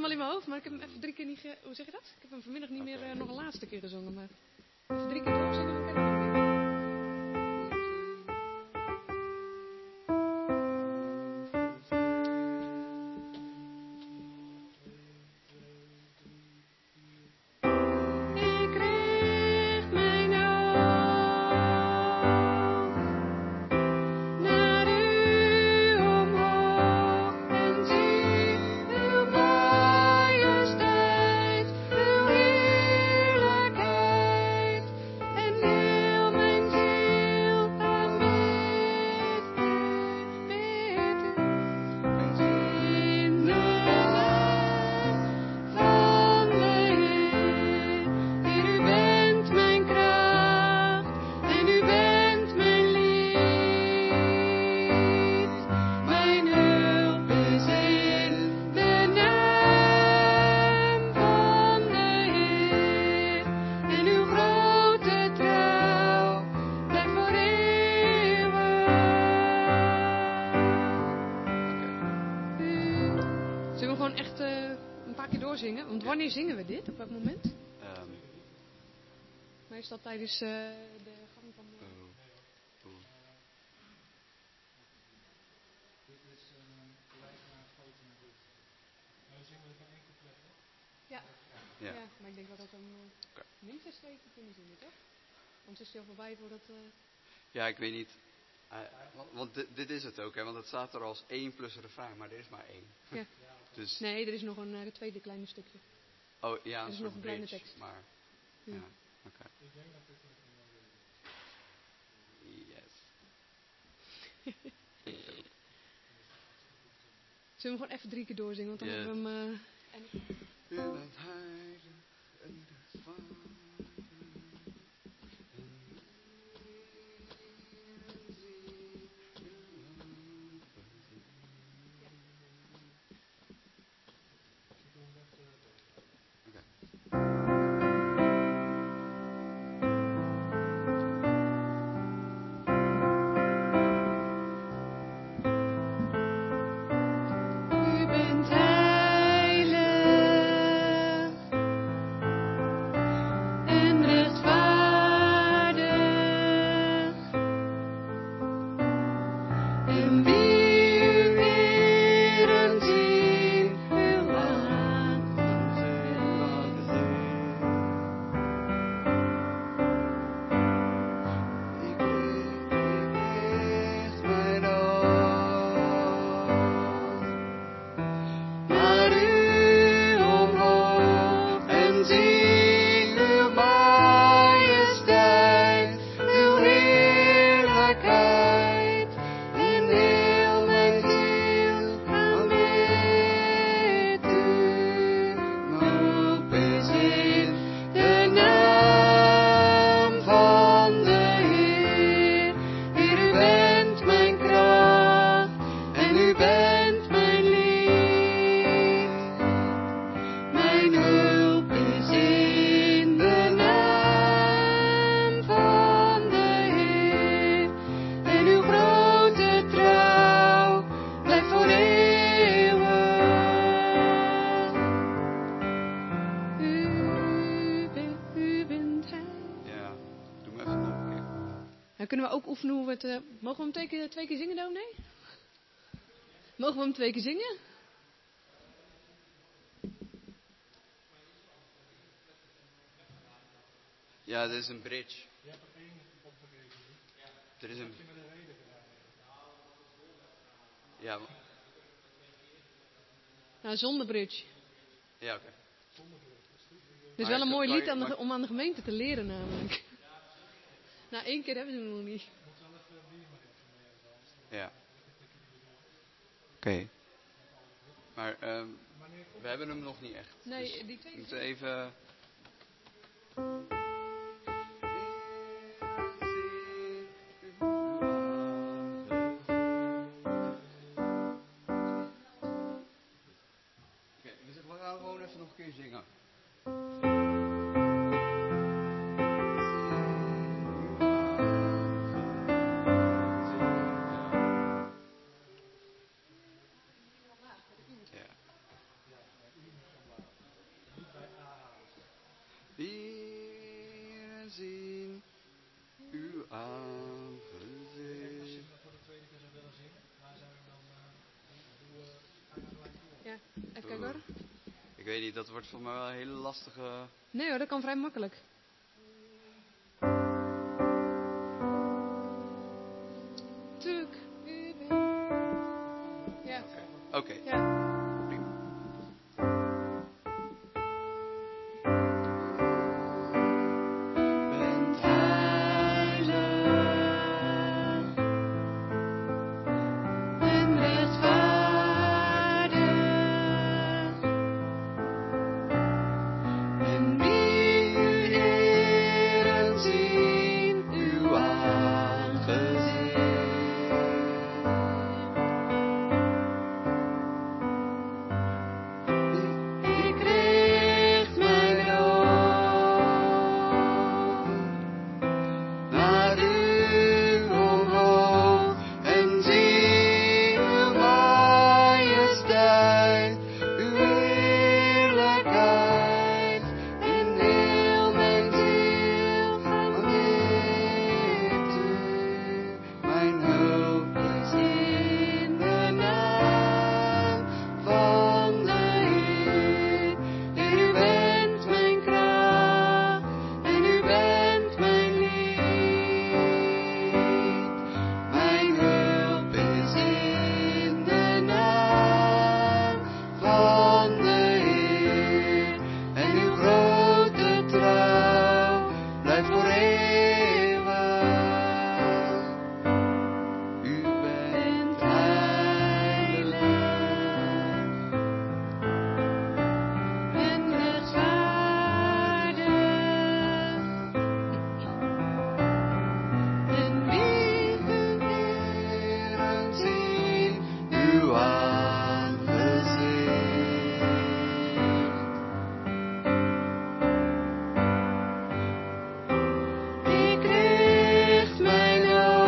hem al in mijn hoofd, maar ik heb hem even 3 keer niet... Hoe zeg je dat? Ik heb hem vanmiddag niet meer nog een laatste keer gezongen, maar... Even 3 keer doorzingen, dan ken ik hem weer. Zingen? Want wanneer zingen we dit? Op welk moment? Meestal tijdens de gang van... Dit is gelijk naar grote en goed. Nou zingen we dan 1 couplet, hè? Ja, maar ik denk wel dat we minstens 2 kunnen zingen, toch? Anders is het heel voorbij voordat... Ja, ik weet niet. Want dit is het ook, hè? Want het staat er als 1 plus refrein, maar er is maar 1. Ja. Dus... Nee, er is nog een tweede kleine stukje. Oh ja, er is nog een kleine tekst. Maar... Ja, oké. Ik denk dat dit een Yes. Zullen we gewoon even 3 keer doorzingen, want dan hebben we hem... U bent heilig en rechtvaardig. Kunnen we ook oefenen hoe we het... mogen we hem 2 keer zingen, dominee? Mogen we hem 2 keer zingen? Ja, dit is een bridge. Je hebt er 1 opgegeven. Er is een... Heb je met een reden gedaan? Ja. Nou, zonder bridge. Ja, oké. Zonder bridge, dat is goed. Het is wel een mooi lied om aan de gemeente te leren namelijk. Nou, 1 keer hebben ze hem nog niet. Ja. Oké. Maar we hebben hem nog niet echt. Nee, dus die tweede. We moeten even... Oké, dus we gaan gewoon even nog een keer zingen. waar. Ik weet niet, dat wordt voor mij wel een hele lastige... Nee hoor, dat kan vrij makkelijk. Tuurlijk. U bent... Ja. Oké. Ja. Prima. Bent heilig En rechtvaardig. en wie u eren zien uw aangezicht. Ik richt mijn oog naar u omhoog en zie uw majesteit, uw heerlijkheid. En heel mijn ziel aanbidt u. Mijn hulp is in de naam van de Heer. U bent mijn kracht en u bent mijn lied. Mijn hulp is in de naam van de Heer. En uw grote trouw blijft voor eeuwig. U bent heilig En rechtvaardig. En wie u eren zien uw aangezicht. Ik richt mijn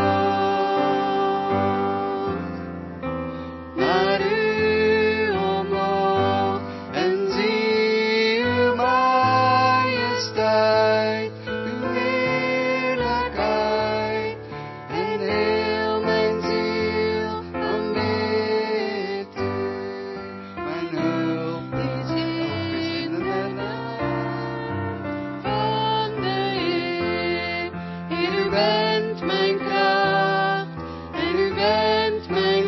oog naar u omhoog en zie uw majesteit, uw heerlijkheid. En heel mijn ziel aanbidt u. Mijn hulp is in de naam van de Heer. Heer, u bent mijn kracht en u bent mijn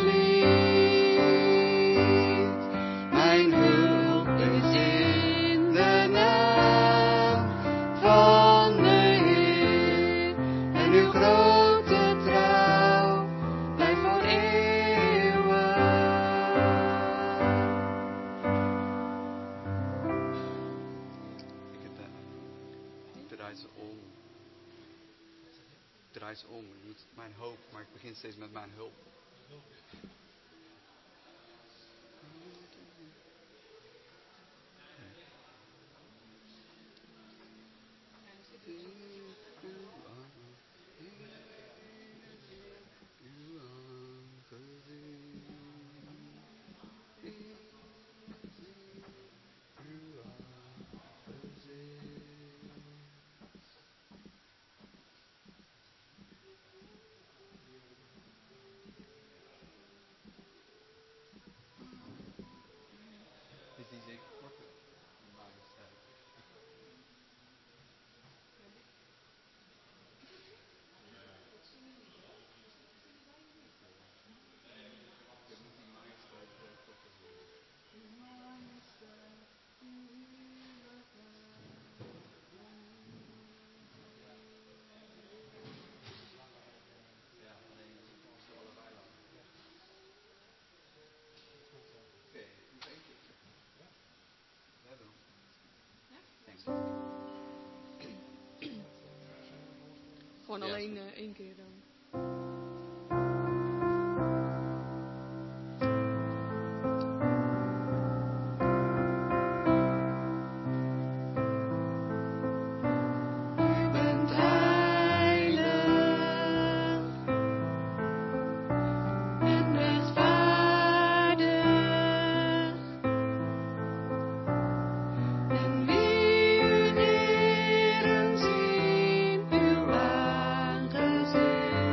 lied. Mijn hulp is in de naam van de Heer. En uw grote trouw blijft voor eeuwig. Ik draai ze om. Draai ze om. Niet mijn hoop, maar ik begin steeds met mijn hulp. Is die zeker korter? Gewoon Ja, is alleen goed. één keer dan. U bent heilig En rechtvaardig. en wie u eren zien uw aangezicht.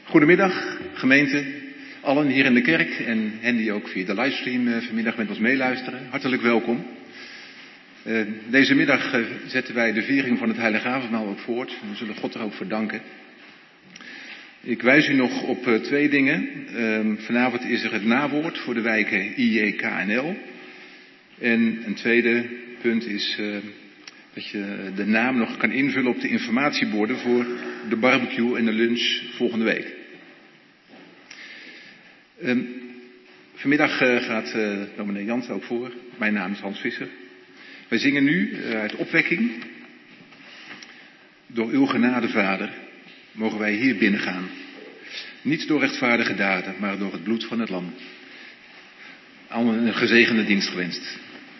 Goedemiddag, gemeente, allen hier in de kerk en hen die ook via de livestream vanmiddag met ons meeluisteren. Hartelijk welkom. Deze middag zetten wij de viering van het Heilige Avondmaal ook voort. We zullen God er ook voor danken. Ik wijs u nog op 2 dingen. Vanavond is er het nawoord voor de wijken IJKNL. En een tweede punt is dat je de naam nog kan invullen op de informatieborden voor de barbecue en de lunch volgende week. Vanmiddag gaat dominee Jans ook voor. Mijn naam is Hans Visser. Wij zingen nu uit opwekking. Door uw genade, Vader, mogen wij hier binnengaan. Niet door rechtvaardige daden, maar door het bloed van het lam. Allen een gezegende dienst gewenst.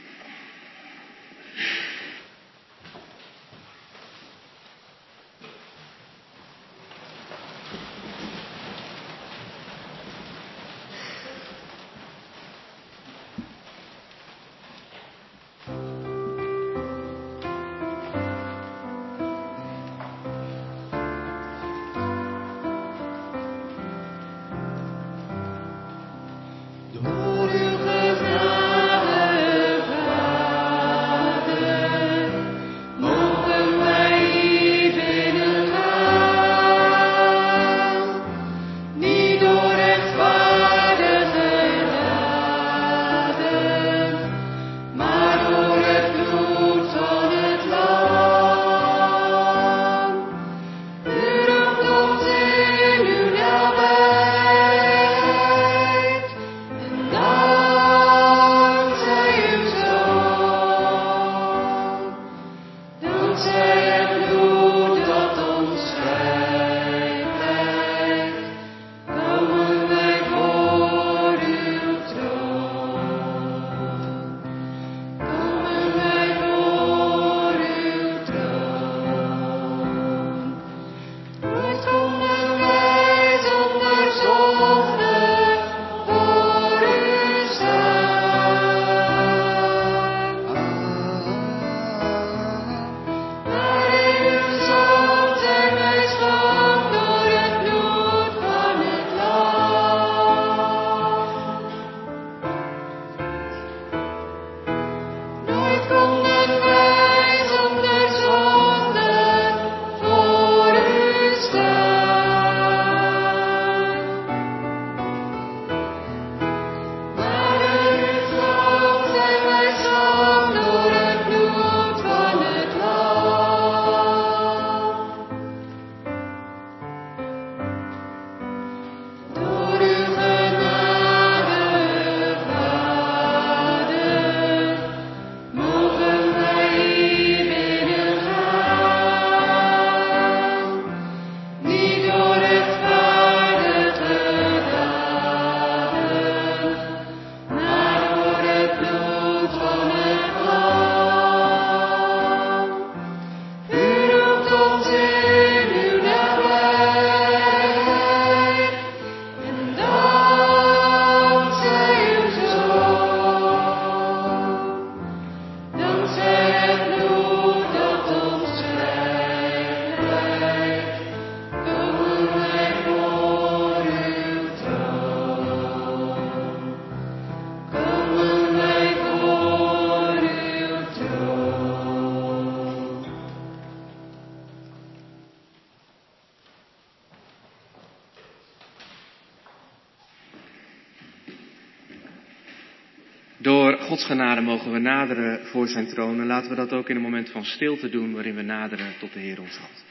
Door Gods genade mogen we naderen voor zijn troon. En laten we dat ook in een moment van stilte doen waarin we naderen tot de Heer ons God.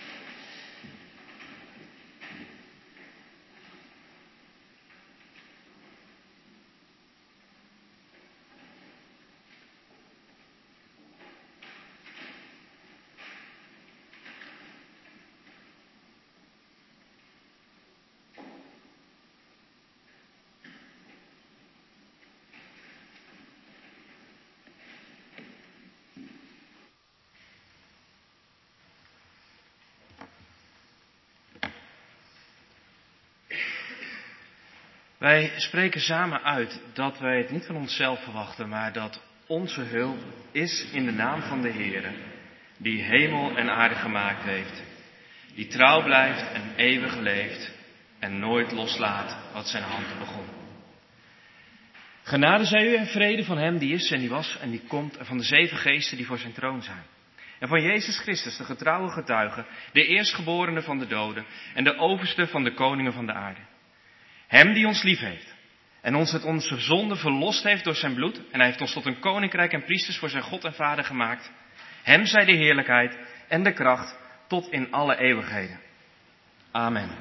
Wij spreken samen uit dat wij het niet van onszelf verwachten, maar dat onze hulp is in de naam van de Heere, die hemel en aarde gemaakt heeft, die trouw blijft en eeuwig leeft, en nooit loslaat wat zijn hand begon. Genade zij u en vrede van hem die is en die was en die komt en van de 7 geesten die voor zijn troon zijn. En van Jezus Christus, de getrouwe getuige, de eerstgeborene van de doden en de overste van de koningen van de aarde. Hem die ons lief heeft en ons uit onze zonde verlost heeft door zijn bloed en hij heeft ons tot een koninkrijk en priesters voor zijn God en Vader gemaakt. Hem zij de heerlijkheid en de kracht tot in alle eeuwigheden. Amen.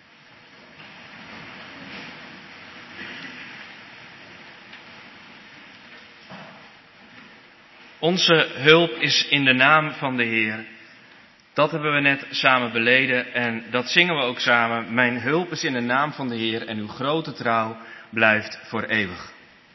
Onze hulp is in de naam van de Heer. Dat hebben we net samen beleden en dat zingen we ook samen. Mijn hulp is in de naam van de Heer en uw grote trouw blijft voor eeuwig.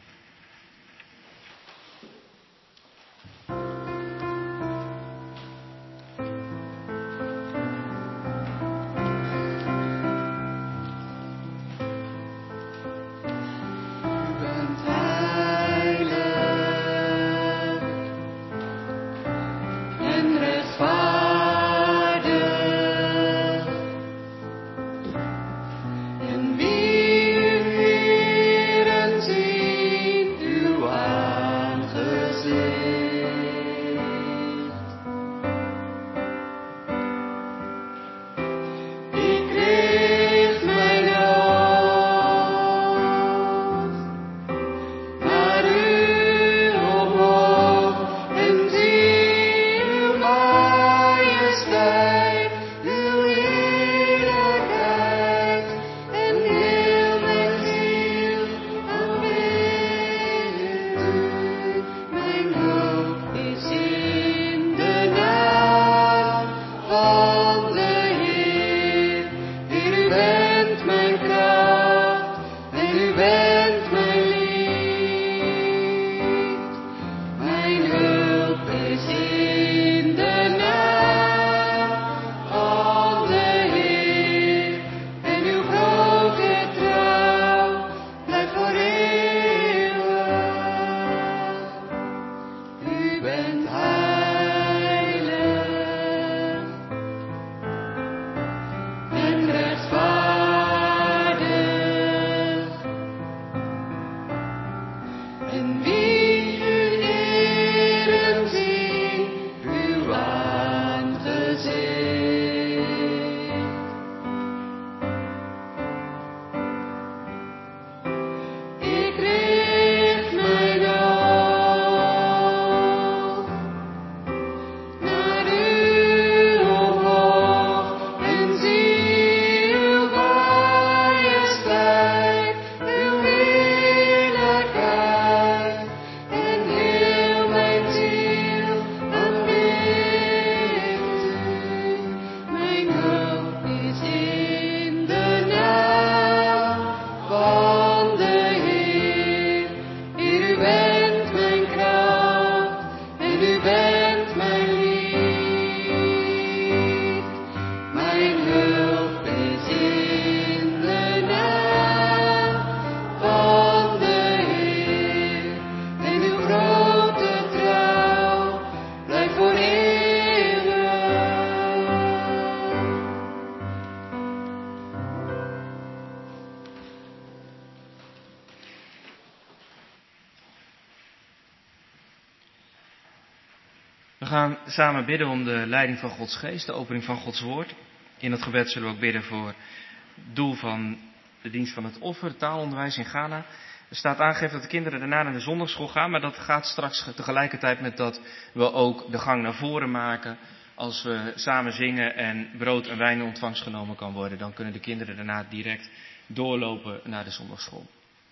We gaan samen bidden om de leiding van Gods geest, de opening van Gods woord. In het gebed zullen we ook bidden voor het doel van de dienst van het offer, het taalonderwijs in Ghana. Er staat aangegeven dat de kinderen daarna naar de zondagschool gaan, maar dat gaat straks tegelijkertijd met dat we ook de gang naar voren maken. Als we samen zingen en brood en wijn in ontvangst genomen kan worden, dan kunnen de kinderen daarna direct doorlopen naar de zondagschool.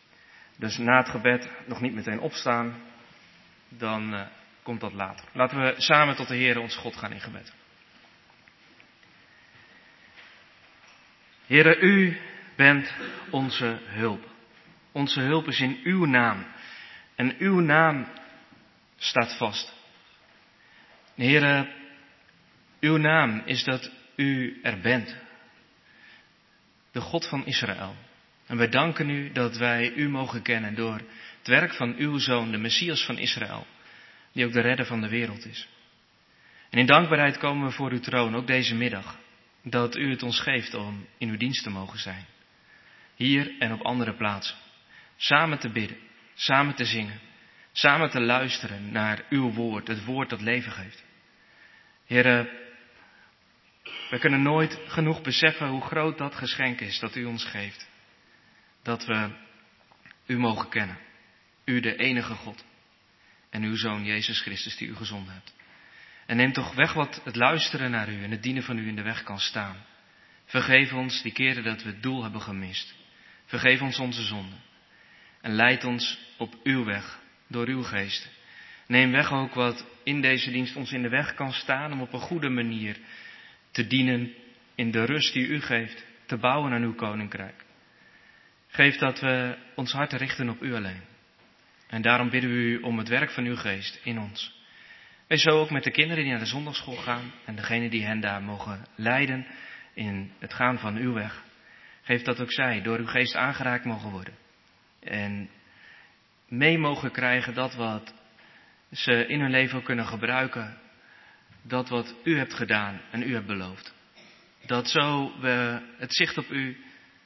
Dus na het gebed nog niet meteen opstaan, dan komt dat later. Laten we samen tot de Heer ons God gaan in gebed. Heere, u bent onze hulp. Onze hulp is in uw naam. En uw naam staat vast. Heere, uw naam is dat u er bent. De God van Israël. En wij danken u dat wij u mogen kennen door het werk van uw Zoon, de Messias van Israël. Die ook de redder van de wereld is. En in dankbaarheid komen we voor uw troon, ook deze middag. Dat u het ons geeft om in uw dienst te mogen zijn. hier en op andere plaatsen. Samen te bidden, samen te zingen, samen te luisteren naar uw woord, het woord dat leven geeft. Heere, we kunnen nooit genoeg beseffen hoe groot dat geschenk is dat u ons geeft. Dat we u mogen kennen, u de enige God en uw Zoon Jezus Christus die u gezonden hebt. En neem toch weg wat het luisteren naar u en het dienen van u in de weg kan staan. Vergeef ons die keren dat we het doel hebben gemist. Vergeef ons onze zonden. En leid ons op uw weg, door uw geest. Neem weg ook wat in deze dienst ons in de weg kan staan om op een goede manier te dienen in de rust die u geeft, te bouwen aan uw koninkrijk. Geef dat we ons hart richten op u alleen. En daarom bidden we u om het werk van uw geest in ons. Wees zo ook met de kinderen die naar de zondagschool gaan en degenen die hen daar mogen leiden in het gaan van uw weg. Geef dat ook zij door uw geest aangeraakt mogen worden. En mee mogen krijgen dat wat ze in hun leven kunnen gebruiken. Dat wat u hebt gedaan en u hebt beloofd. Dat zo we het zicht op u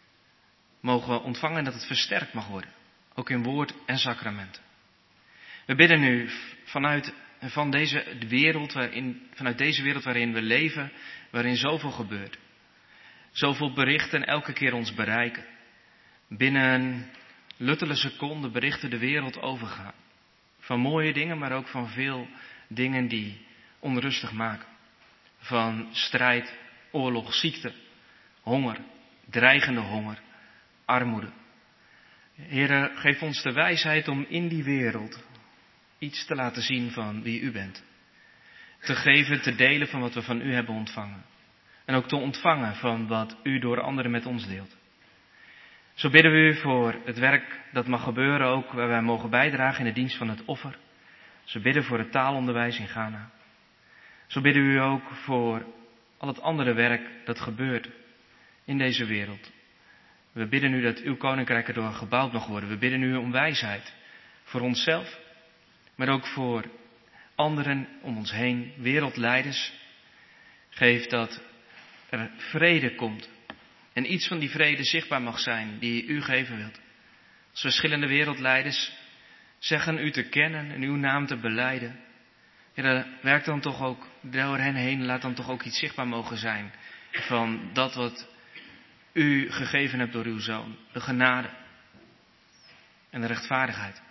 mogen ontvangen en dat het versterkt mag worden. Ook in woord en sacramenten. We bidden nu vanuit deze wereld waarin we leven, waarin zoveel gebeurt. Zoveel berichten elke keer ons bereiken. Binnen een luttele seconde berichten de wereld overgaan. Van mooie dingen, maar ook van veel dingen die onrustig maken. Van strijd, oorlog, ziekte, honger, dreigende honger, armoede. Heere, geef ons de wijsheid om in die wereld iets te laten zien van wie u bent. Te geven, te delen van wat we van u hebben ontvangen. En ook te ontvangen van wat u door anderen met ons deelt. Zo bidden we u voor het werk dat mag gebeuren, ook waar wij mogen bijdragen in de dienst van het offer. Zo bidden voor het taalonderwijs in Ghana. Zo bidden we u ook voor al het andere werk dat gebeurt in deze wereld. We bidden u dat uw koninkrijk erdoor gebouwd mag worden. We bidden u om wijsheid voor onszelf, maar ook voor anderen om ons heen, wereldleiders. Geef dat er vrede komt en iets van die vrede zichtbaar mag zijn die u geven wilt. Als verschillende wereldleiders zeggen u te kennen en uw naam te belijden. Ja, werk dan toch ook door hen heen, laat dan toch ook iets zichtbaar mogen zijn van dat wat u gegeven hebt door uw Zoon. De genade en de rechtvaardigheid.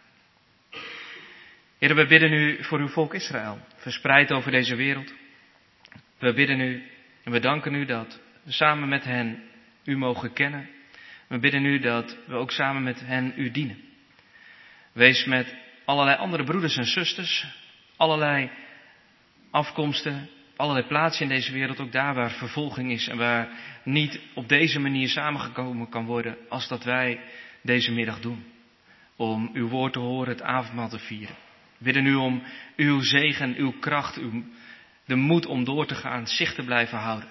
Heer, we bidden u voor uw volk Israël, verspreid over deze wereld. We bidden u en we danken u dat we samen met hen u mogen kennen. We bidden u dat we ook samen met hen u dienen. Wees met allerlei andere broeders en zusters, allerlei afkomsten, allerlei plaatsen in deze wereld, ook daar waar vervolging is en waar niet op deze manier samengekomen kan worden als dat wij deze middag doen. Om uw woord te horen, het avondmaal te vieren. We bidden u om uw zegen, uw kracht, de moed om door te gaan, zicht te blijven houden.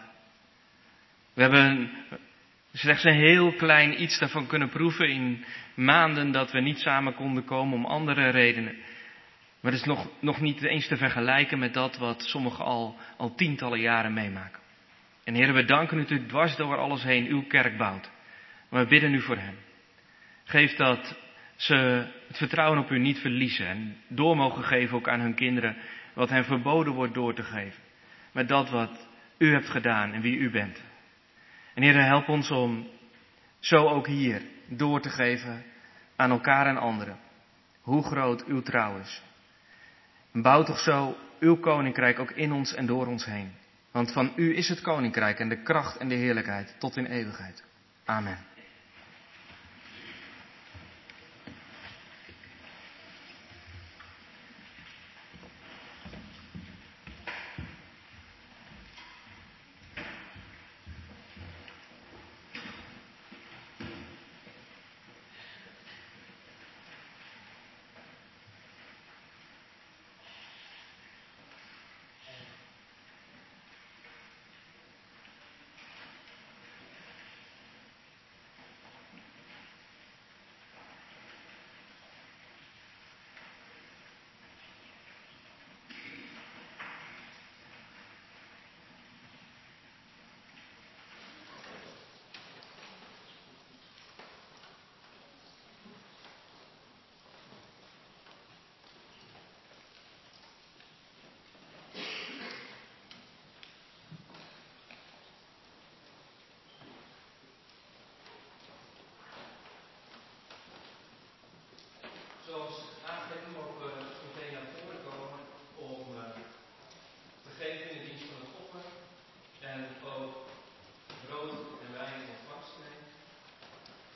We hebben slechts een heel klein iets daarvan kunnen proeven in maanden dat we niet samen konden komen om andere redenen. Maar het is nog niet eens te vergelijken met dat wat sommigen al tientallen jaren meemaken. En Heer, we danken u dat u dwars door alles heen uw kerk bouwt. Maar we bidden u voor hen. Geef dat ze het vertrouwen op u niet verliezen en door mogen geven ook aan hun kinderen wat hen verboden wordt door te geven. Met dat wat u hebt gedaan en wie u bent. En Heer, help ons om zo ook hier door te geven aan elkaar en anderen. Hoe groot uw trouw is. En bouw toch zo uw koninkrijk ook in ons en door ons heen. Want van u is het koninkrijk en de kracht en de heerlijkheid tot in eeuwigheid. Amen.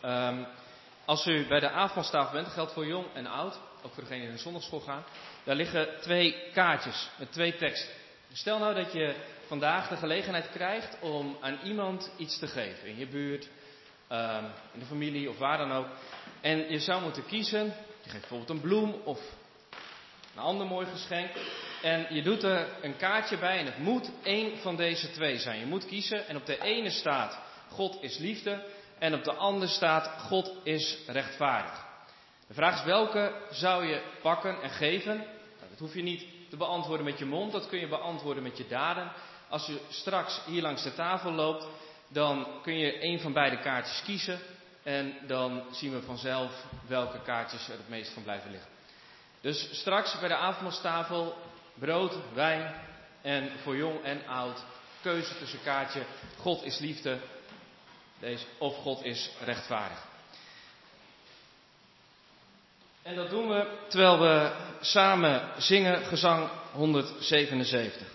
Als u bij de avondmaalstafel bent, dat geldt voor jong en oud, ook voor degenen die naar de zondagschool gaan, daar liggen 2 kaartjes met 2 teksten. Stel nou dat je vandaag de gelegenheid krijgt om aan iemand iets te geven, in je buurt, in de familie of waar dan ook. En je zou moeten kiezen, je geeft bijvoorbeeld een bloem of een ander mooi geschenk. En je doet er een kaartje bij en het moet 1 van deze 2 zijn. Je moet kiezen en op de ene staat God is liefde en op de andere staat God is rechtvaardig. De vraag is welke zou je pakken en geven? Nou, dat hoef je niet te beantwoorden met je mond, dat kun je beantwoorden met je daden. Als je straks hier langs de tafel loopt, dan kun je 1 van beide kaartjes kiezen. En dan zien we vanzelf welke kaartjes er het meest van blijven liggen. Dus straks bij de avondmaalstafel brood, wijn en voor jong en oud keuze tussen kaartje God is liefde of God is rechtvaardig. En dat doen we terwijl we samen zingen gezang 177.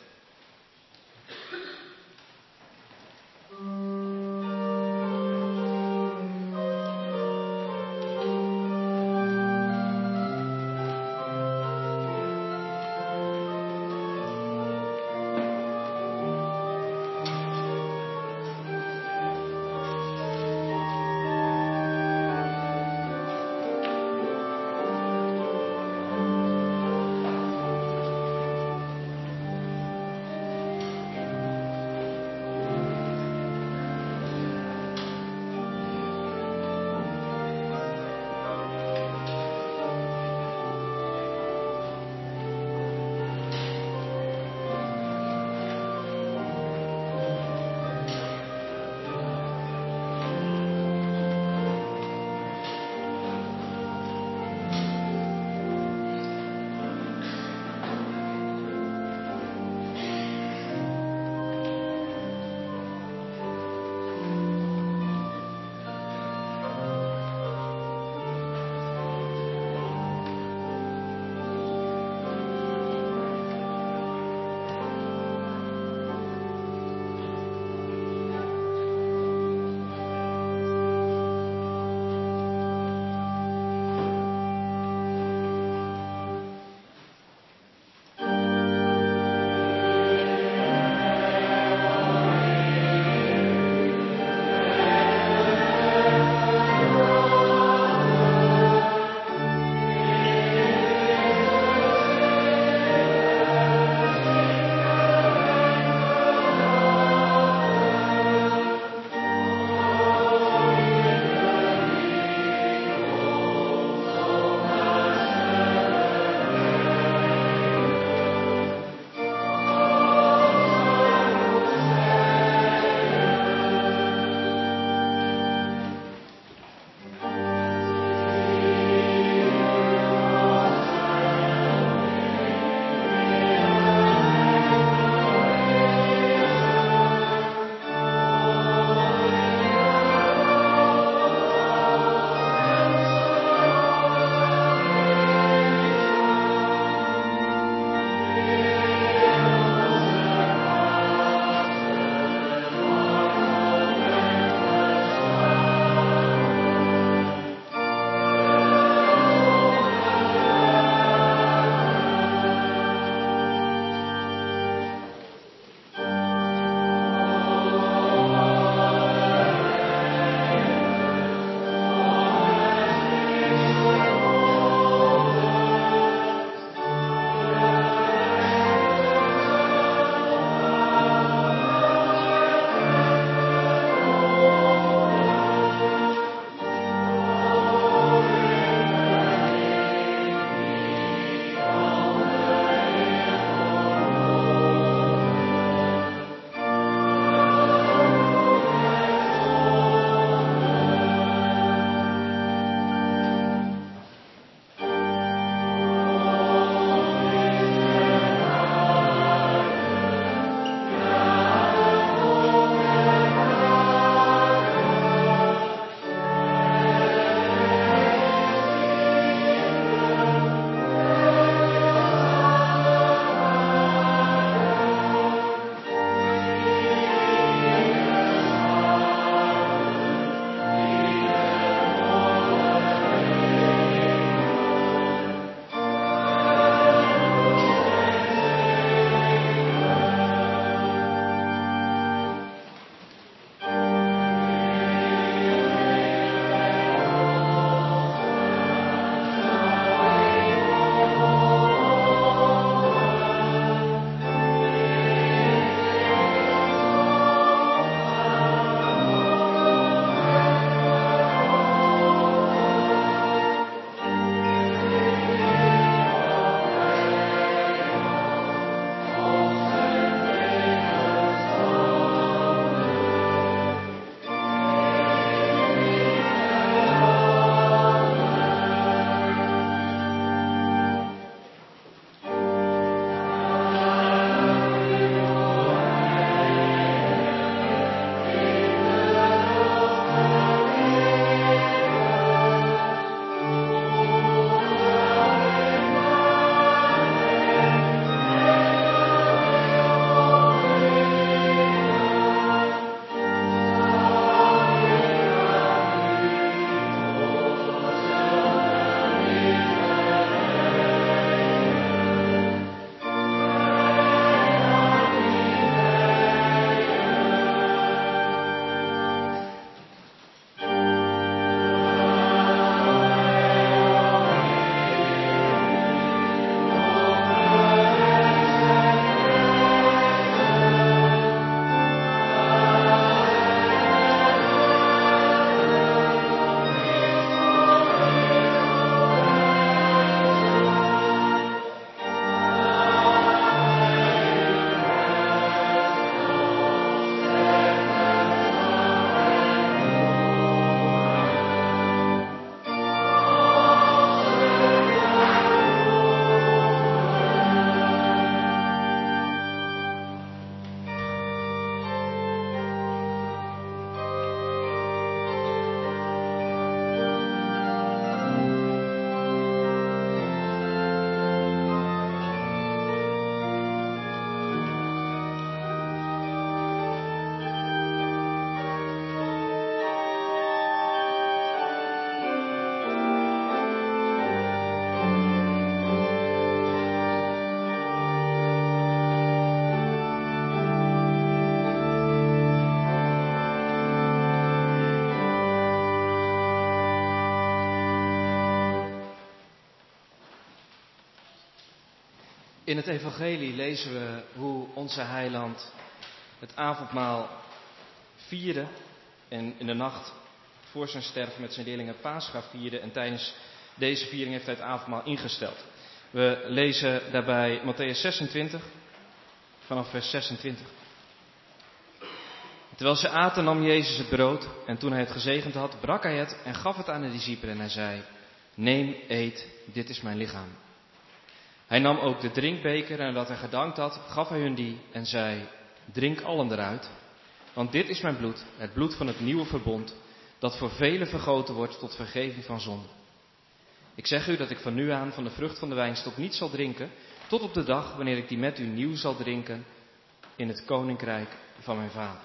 In het evangelie lezen we hoe onze heiland het avondmaal vierde en in de nacht voor zijn sterven met zijn leerlingen Pascha vierde en tijdens deze viering heeft hij het avondmaal ingesteld. We lezen daarbij Mattheüs 26 vanaf vers 26. Terwijl ze aten nam Jezus het brood en toen hij het gezegend had brak hij het en gaf het aan de discipelen en hij zei: neem, eet, dit is mijn lichaam. Hij nam ook de drinkbeker en nadat hij gedankt had, gaf hij hun die en zei: drink allen eruit, want dit is mijn bloed, het bloed van het nieuwe verbond, dat voor velen vergoten wordt tot vergeving van zonde. Ik zeg u dat ik van nu aan van de vrucht van de wijnstok niet zal drinken, tot op de dag wanneer ik die met u nieuw zal drinken in het koninkrijk van mijn Vader.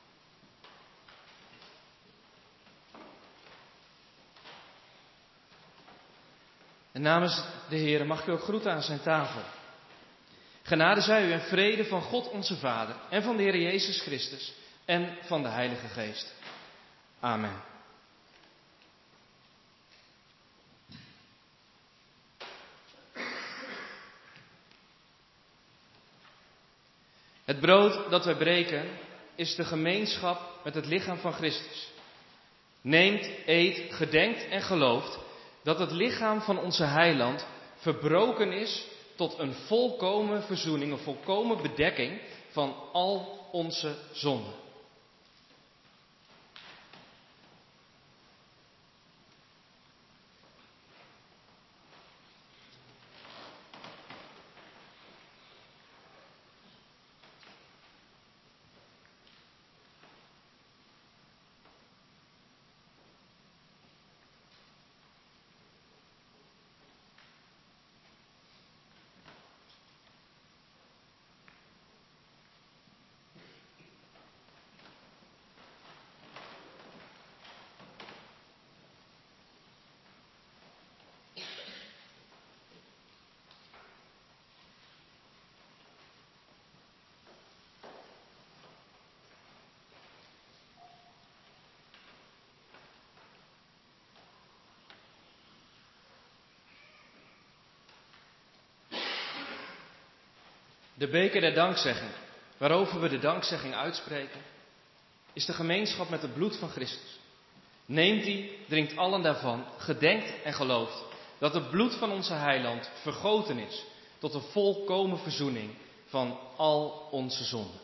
En namens de Heer mag ik u ook groeten aan zijn tafel. Genade zij u en vrede van God onze Vader en van de Heer Jezus Christus en van de Heilige Geest. Amen. Het brood dat wij breken is de gemeenschap met het lichaam van Christus. Neemt, eet, gedenkt en gelooft dat het lichaam van onze heiland verbroken is tot een volkomen verzoening, een volkomen bedekking van al onze zonden. De beker der dankzegging, waarover we de dankzegging uitspreken, is de gemeenschap met het bloed van Christus. Neemt die, drinkt allen daarvan, gedenkt en gelooft dat het bloed van onze heiland vergoten is tot een volkomen verzoening van al onze zonden.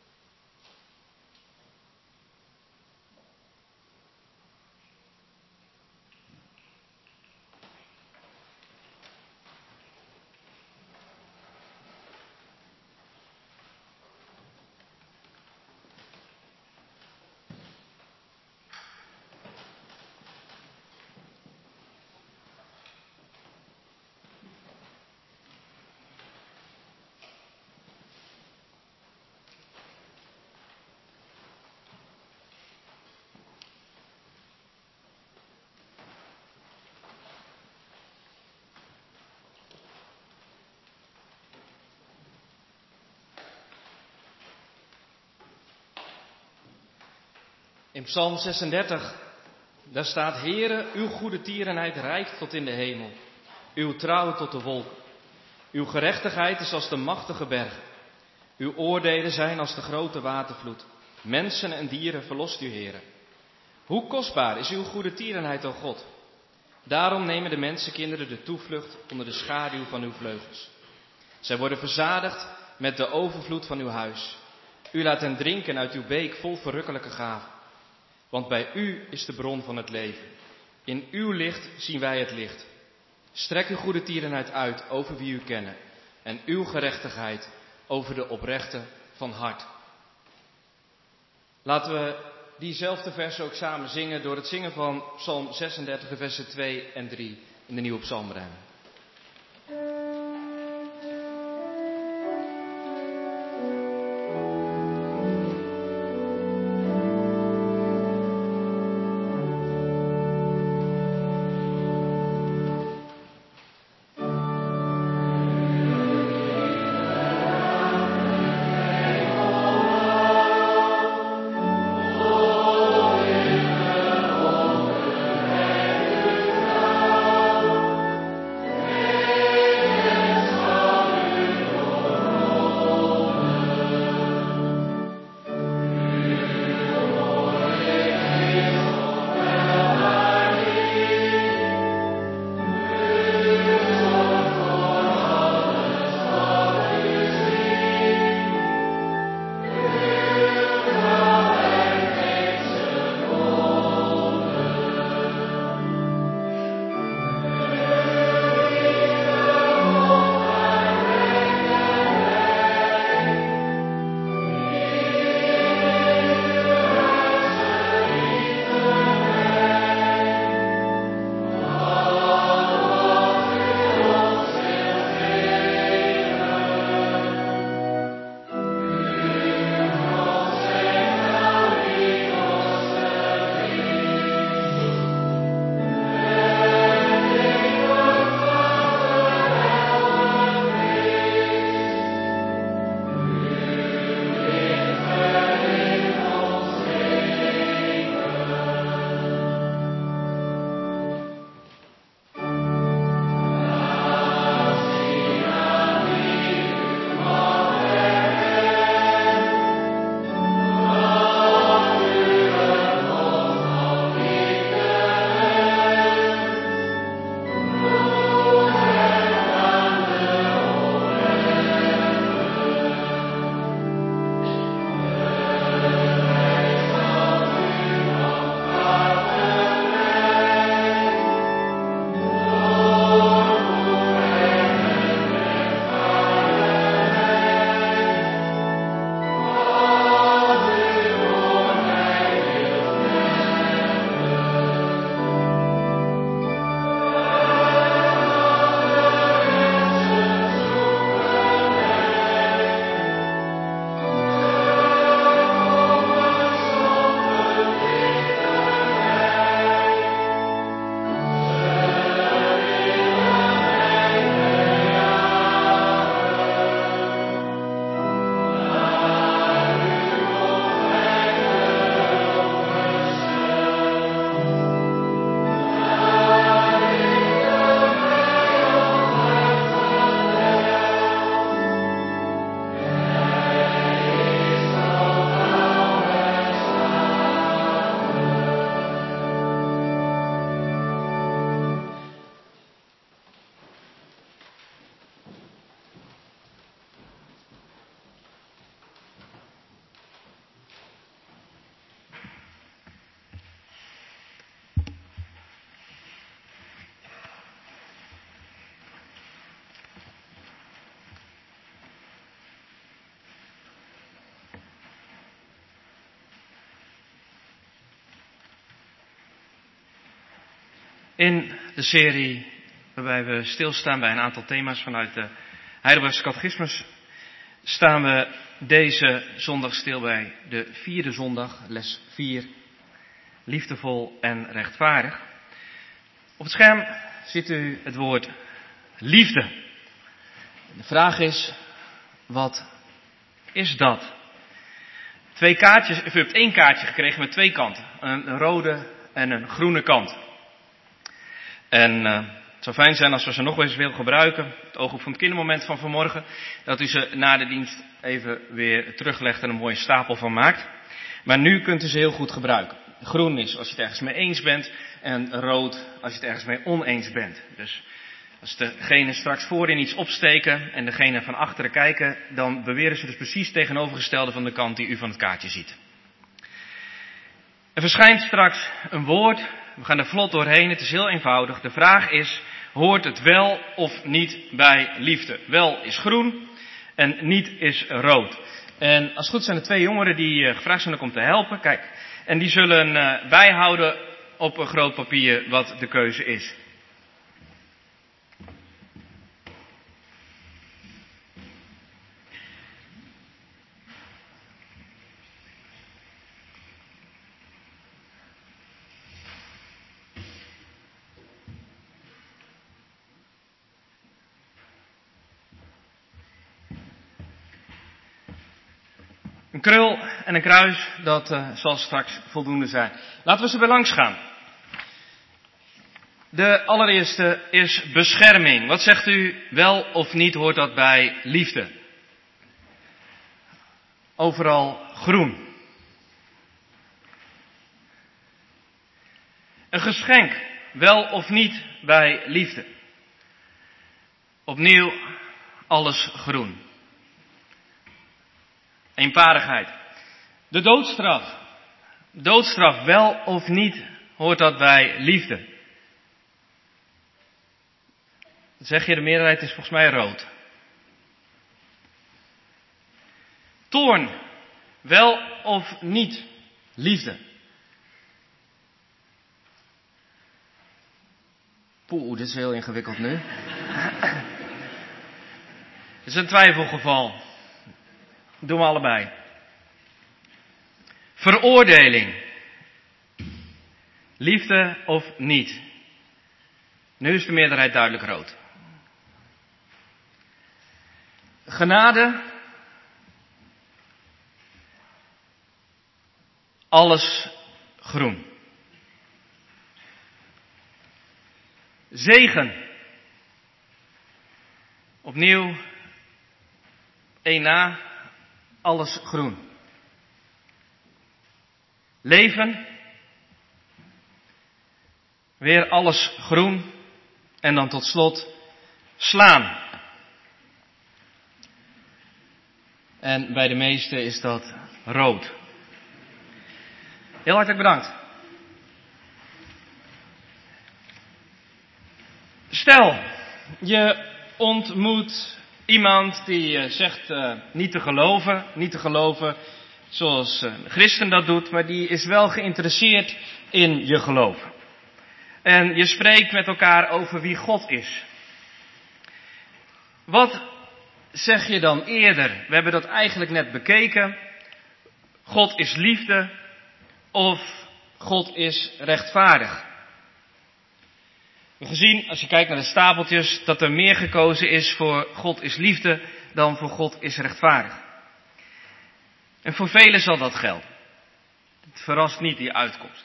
In Psalm 36, daar staat: Heere, uw goede tierenheid reikt tot in de hemel, uw trouw tot de wolken. Uw gerechtigheid is als de machtige bergen. Uw oordelen zijn als de grote watervloed. Mensen en dieren verlost u, Heere. Hoe kostbaar is uw goede tierenheid, o God. Daarom nemen de mensenkinderen de toevlucht onder de schaduw van uw vleugels. Zij worden verzadigd met de overvloed van uw huis. U laat hen drinken uit uw beek vol verrukkelijke gaven. Want bij u is de bron van het leven. In uw licht zien wij het licht. Strek uw goede tierenheid uit over wie u kennen. En uw gerechtigheid over de oprechten van hart. Laten we diezelfde versen ook samen zingen door het zingen van Psalm 36, versen 2 en 3 in de Nieuwe Psalmrijm. In de serie waarbij we stilstaan bij een aantal thema's vanuit de Heidelbergse Catechismus, staan we deze zondag stil bij de 4e zondag, les 4, liefdevol en rechtvaardig. Op het scherm ziet u het woord liefde. De vraag is, wat is dat? U hebt 1 kaartje gekregen met 2 kanten. Een rode en een groene kant. En het zou fijn zijn als we ze nog eens wil gebruiken. Het ooghoek van het kindermoment van vanmorgen. Dat u ze na de dienst even weer teruglegt en een mooie stapel van maakt. Maar nu kunt u ze heel goed gebruiken. Groen is als je het ergens mee eens bent. En rood als je het ergens mee oneens bent. Dus als degene straks voorin iets opsteken en degene van achteren kijken, dan beweren ze dus precies tegenovergestelde van de kant die u van het kaartje ziet. Er verschijnt straks een woord. We gaan er vlot doorheen. Het is heel eenvoudig. De vraag is, hoort het wel of niet bij liefde? Wel is groen en niet is rood. En als het goed zijn er 2 jongeren die gevraagd zijn om te helpen. Kijk, en die zullen bijhouden op een groot papier wat de keuze is. Een krul en een kruis, dat zal straks voldoende zijn. Laten we ze bij langs gaan. De allereerste is bescherming. Wat zegt u, wel of niet hoort dat bij liefde? Overal groen. Een geschenk, wel of niet bij liefde? Opnieuw alles groen. Eenparigheid. De doodstraf. Doodstraf, wel of niet, hoort dat bij liefde? Dan zeg je, de meerderheid is volgens mij rood. Toorn, wel of niet, liefde? Poeh, dit is heel ingewikkeld nu. Het is een twijfelgeval. Doen we allebei. Veroordeling. Liefde of niet? Nu is de meerderheid duidelijk rood. Genade. Alles groen. Zegen. Opnieuw. 1 na. Alles groen. Leven. Weer alles groen. En dan tot slot slaan. En bij de meesten is dat rood. Heel hartelijk bedankt. Stel, je ontmoet iemand die zegt niet te geloven zoals een christen dat doet, maar die is wel geïnteresseerd in je geloof. En je spreekt met elkaar over wie God is. Wat zeg je dan eerder? We hebben dat eigenlijk net bekeken. God is liefde of God is rechtvaardig. We hebben gezien, als je kijkt naar de stapeltjes, dat er meer gekozen is voor God is liefde dan voor God is rechtvaardig. En voor velen zal dat gelden. Het verrast niet, die uitkomst.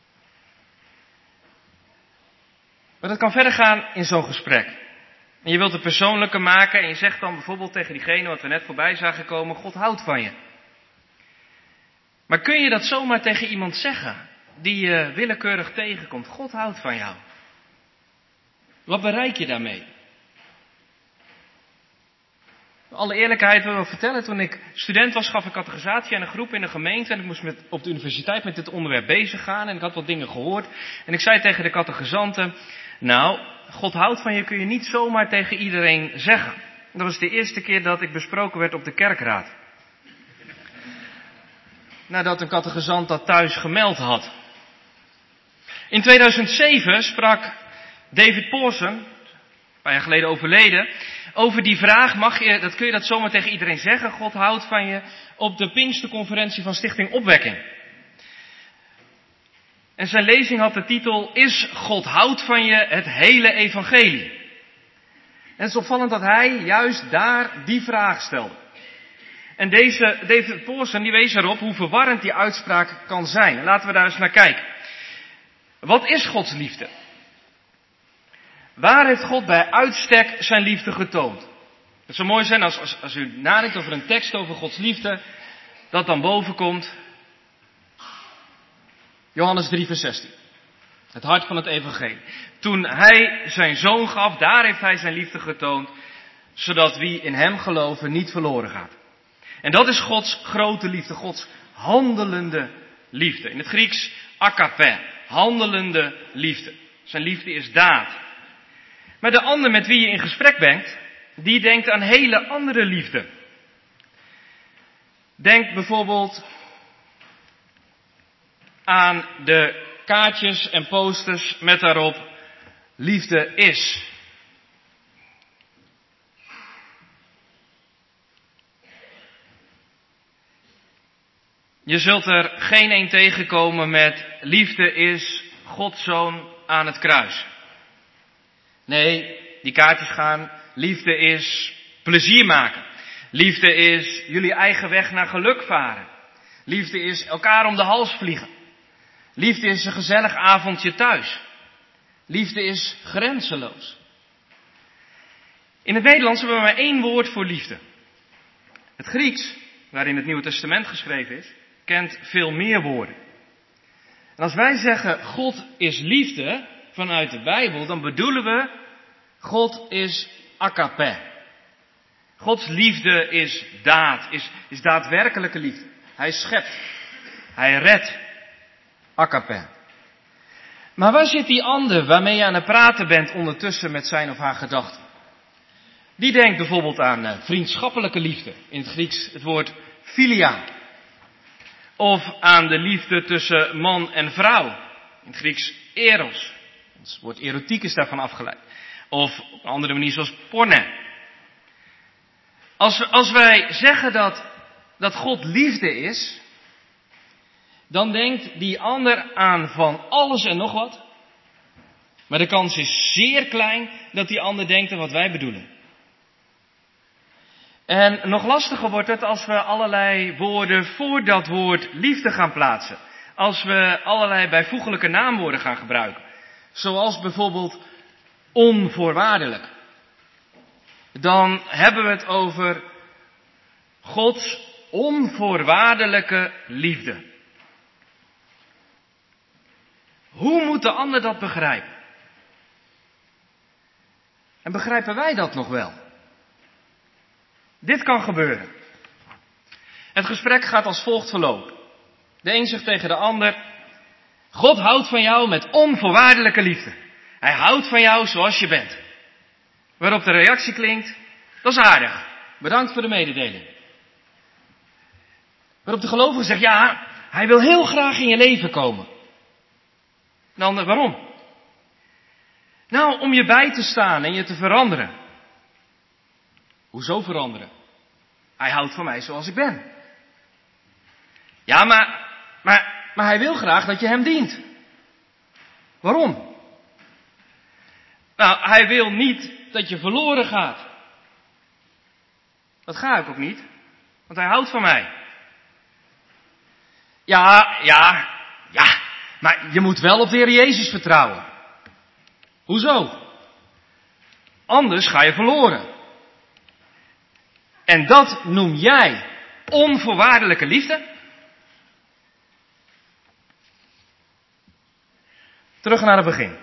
Maar dat kan verder gaan in zo'n gesprek. En je wilt het persoonlijker maken en je zegt dan bijvoorbeeld tegen diegene wat we net voorbij zagen komen, God houdt van je. Maar kun je dat zomaar tegen iemand zeggen die je willekeurig tegenkomt? God houdt van jou. Wat bereik je daarmee? In alle eerlijkheid wil ik vertellen, toen ik student was, gaf ik catechisatie aan een groep in de gemeente. En ik moest op de universiteit met dit onderwerp bezig gaan. En ik had wat dingen gehoord. En ik zei tegen de catechizanten, nou, God houdt van je kun je niet zomaar tegen iedereen zeggen. Dat was de eerste keer dat ik besproken werd op de kerkraad. Nadat een catechizant dat thuis gemeld had. In 2007 sprak David Pawson, een paar jaar geleden overleden, over die vraag, kun je dat zomaar tegen iedereen zeggen, God houdt van je, op de Pinksterconferentie van Stichting Opwekking. En zijn lezing had de titel, Is God houdt van je het hele evangelie? En het is opvallend dat hij juist daar die vraag stelde. En deze David Pawson die wees erop hoe verwarrend die uitspraak kan zijn. Laten we daar eens naar kijken. Wat is Gods liefde? Waar heeft God bij uitstek zijn liefde getoond? Het zou mooi zijn als u nadenkt over een tekst over Gods liefde, dat dan boven komt Johannes 3 vers 16. Het hart van het evangelie. Toen hij zijn zoon gaf, daar heeft hij zijn liefde getoond, zodat wie in hem geloven niet verloren gaat. En dat is Gods grote liefde, Gods handelende liefde. In het Grieks agape, handelende liefde. Zijn liefde is daad. Maar de ander met wie je in gesprek bent, die denkt aan hele andere liefde. Denk bijvoorbeeld aan de kaartjes en posters met daarop liefde is. Je zult er geen een tegenkomen met liefde is Gods Zoon aan het kruis. Nee, die kaartjes gaan, liefde is plezier maken. Liefde is jullie eigen weg naar geluk varen. Liefde is elkaar om de hals vliegen. Liefde is een gezellig avondje thuis. Liefde is grenzeloos. In het Nederlands hebben we maar één woord voor liefde. Het Grieks, waarin het Nieuwe Testament geschreven is, kent veel meer woorden. En als wij zeggen God is liefde vanuit de Bijbel, dan bedoelen we God is agape. Gods liefde is daad, is daadwerkelijke liefde. Hij schept, hij redt, agape. Maar waar zit die ander waarmee je aan het praten bent ondertussen met zijn of haar gedachten? Die denkt bijvoorbeeld aan vriendschappelijke liefde, in het Grieks het woord philia. Of aan de liefde tussen man en vrouw, in het Grieks eros. Het woord erotiek is daarvan afgeleid. Of op een andere manier zoals porne. Als wij zeggen dat God liefde is, dan denkt die ander aan van alles en nog wat. Maar de kans is zeer klein dat die ander denkt aan wat wij bedoelen. En nog lastiger wordt het als we allerlei woorden voor dat woord liefde gaan plaatsen. Als we allerlei bijvoeglijke naamwoorden gaan gebruiken. Zoals bijvoorbeeld onvoorwaardelijk. Dan hebben we het over Gods onvoorwaardelijke liefde. Hoe moet de ander dat begrijpen? En begrijpen wij dat nog wel? Dit kan gebeuren. Het gesprek gaat als volgt verlopen. De een zegt tegen de ander: God houdt van jou met onvoorwaardelijke liefde. Hij houdt van jou zoals je bent. Waarop de reactie klinkt: dat is aardig. Bedankt voor de mededeling. Waarop de gelovige zegt: ja, hij wil heel graag in je leven komen. De ander: waarom? Nou, om je bij te staan en je te veranderen. Hoezo veranderen? Hij houdt van mij zoals ik ben. Ja, maar hij wil graag dat je hem dient. Waarom? Nou, hij wil niet dat je verloren gaat. Dat ga ik ook niet, want hij houdt van mij. Ja, maar je moet wel op de Heer Jezus vertrouwen. Hoezo? Anders ga je verloren. En dat noem jij onvoorwaardelijke liefde? Terug naar het begin.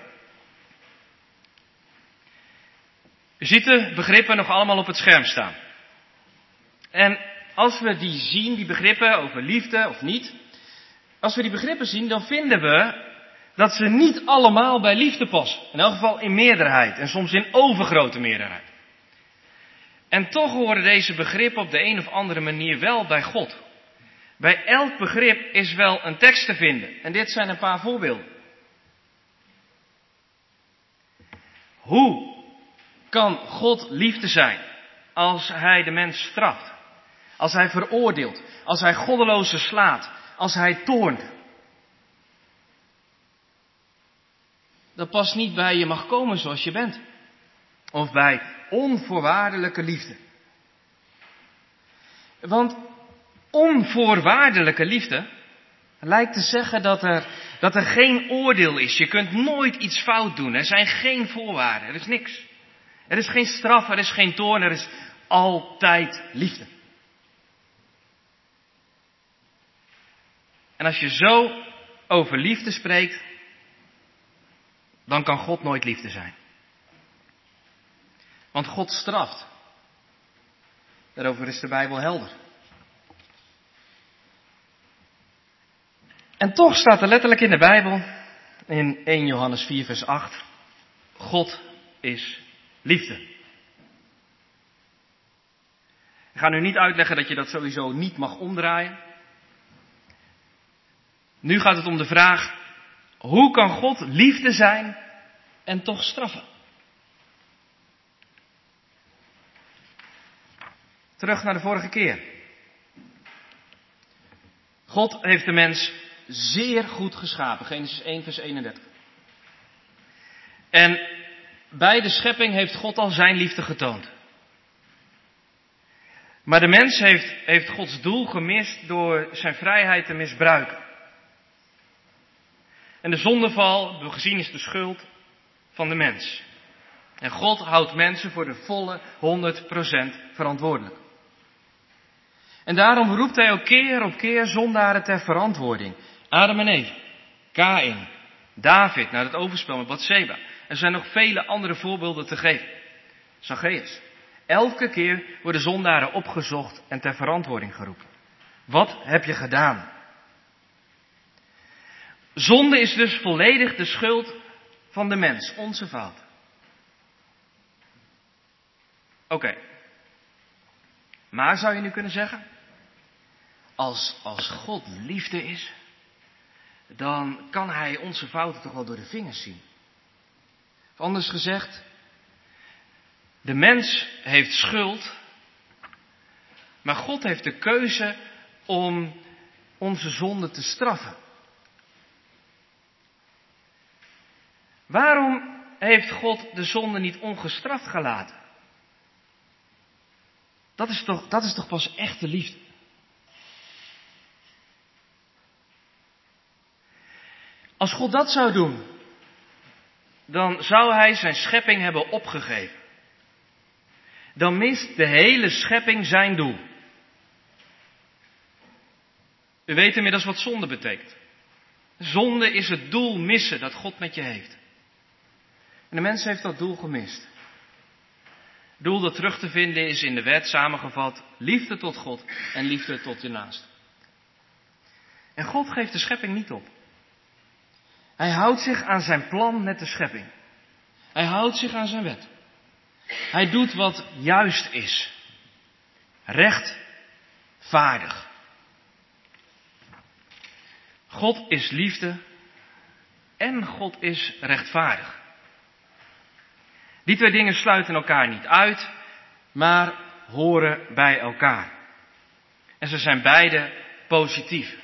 U ziet de begrippen nog allemaal op het scherm staan. En als we die zien, die begrippen over liefde of niet, als we die begrippen zien, dan vinden we dat ze niet allemaal bij liefde passen. In elk geval in meerderheid en soms in overgrote meerderheid. En toch horen deze begrippen op de een of andere manier wel bij God. Bij elk begrip is wel een tekst te vinden. En dit zijn een paar voorbeelden. Hoe kan God liefde zijn als hij de mens straft? Als hij veroordeelt? Als hij goddelozen slaat? Als hij toornt? Dat past niet bij je mag komen zoals je bent. Of bij onvoorwaardelijke liefde. Want onvoorwaardelijke liefde lijkt te zeggen dat er geen oordeel is. Je kunt nooit iets fout doen. Er zijn geen voorwaarden. Er is niks. Er is geen straf, er is geen toorn, er is altijd liefde. En als je zo over liefde spreekt, dan kan God nooit liefde zijn. Want God straft. Daarover is de Bijbel helder. En toch staat er letterlijk in de Bijbel, in 1 Johannes 4 vers 8, God is liefde. Ik ga nu niet uitleggen dat je dat sowieso niet mag omdraaien. Nu gaat het om de vraag, hoe kan God liefde zijn en toch straffen? Terug naar de vorige keer. God heeft de mens zeer goed geschapen. Genesis 1 vers 31. En bij de schepping heeft God al zijn liefde getoond. Maar de mens heeft Gods doel gemist door zijn vrijheid te misbruiken. En de zondeval, hebben we gezien, is de schuld van de mens. En God houdt mensen voor de volle 100% verantwoordelijk. En daarom roept hij ook keer op keer zondaren ter verantwoording. Adam en Eva, Kaïn, David naar het overspel met Batseba. Er zijn nog vele andere voorbeelden te geven. Zacchaeus. Elke keer worden zondaren opgezocht en ter verantwoording geroepen. Wat heb je gedaan? Zonde is dus volledig de schuld van de mens, onze fout. Oké. Maar zou je nu kunnen zeggen, als God liefde is, dan kan hij onze fouten toch wel door de vingers zien. Of anders gezegd, de mens heeft schuld, maar God heeft de keuze om onze zonde te straffen. Waarom heeft God de zonde niet ongestraft gelaten? Dat is toch pas echte liefde. Als God dat zou doen, dan zou hij zijn schepping hebben opgegeven. Dan mist de hele schepping zijn doel. U weet inmiddels wat zonde betekent. Zonde is het doel missen dat God met je heeft. En de mens heeft dat doel gemist. Het doel dat terug te vinden is in de wet samengevat: liefde tot God en liefde tot je naaste. En God geeft de schepping niet op. Hij houdt zich aan zijn plan met de schepping. Hij houdt zich aan zijn wet. Hij doet wat juist is. Rechtvaardig. God is liefde en God is rechtvaardig. Die twee dingen sluiten elkaar niet uit, maar horen bij elkaar. En ze zijn beide positief.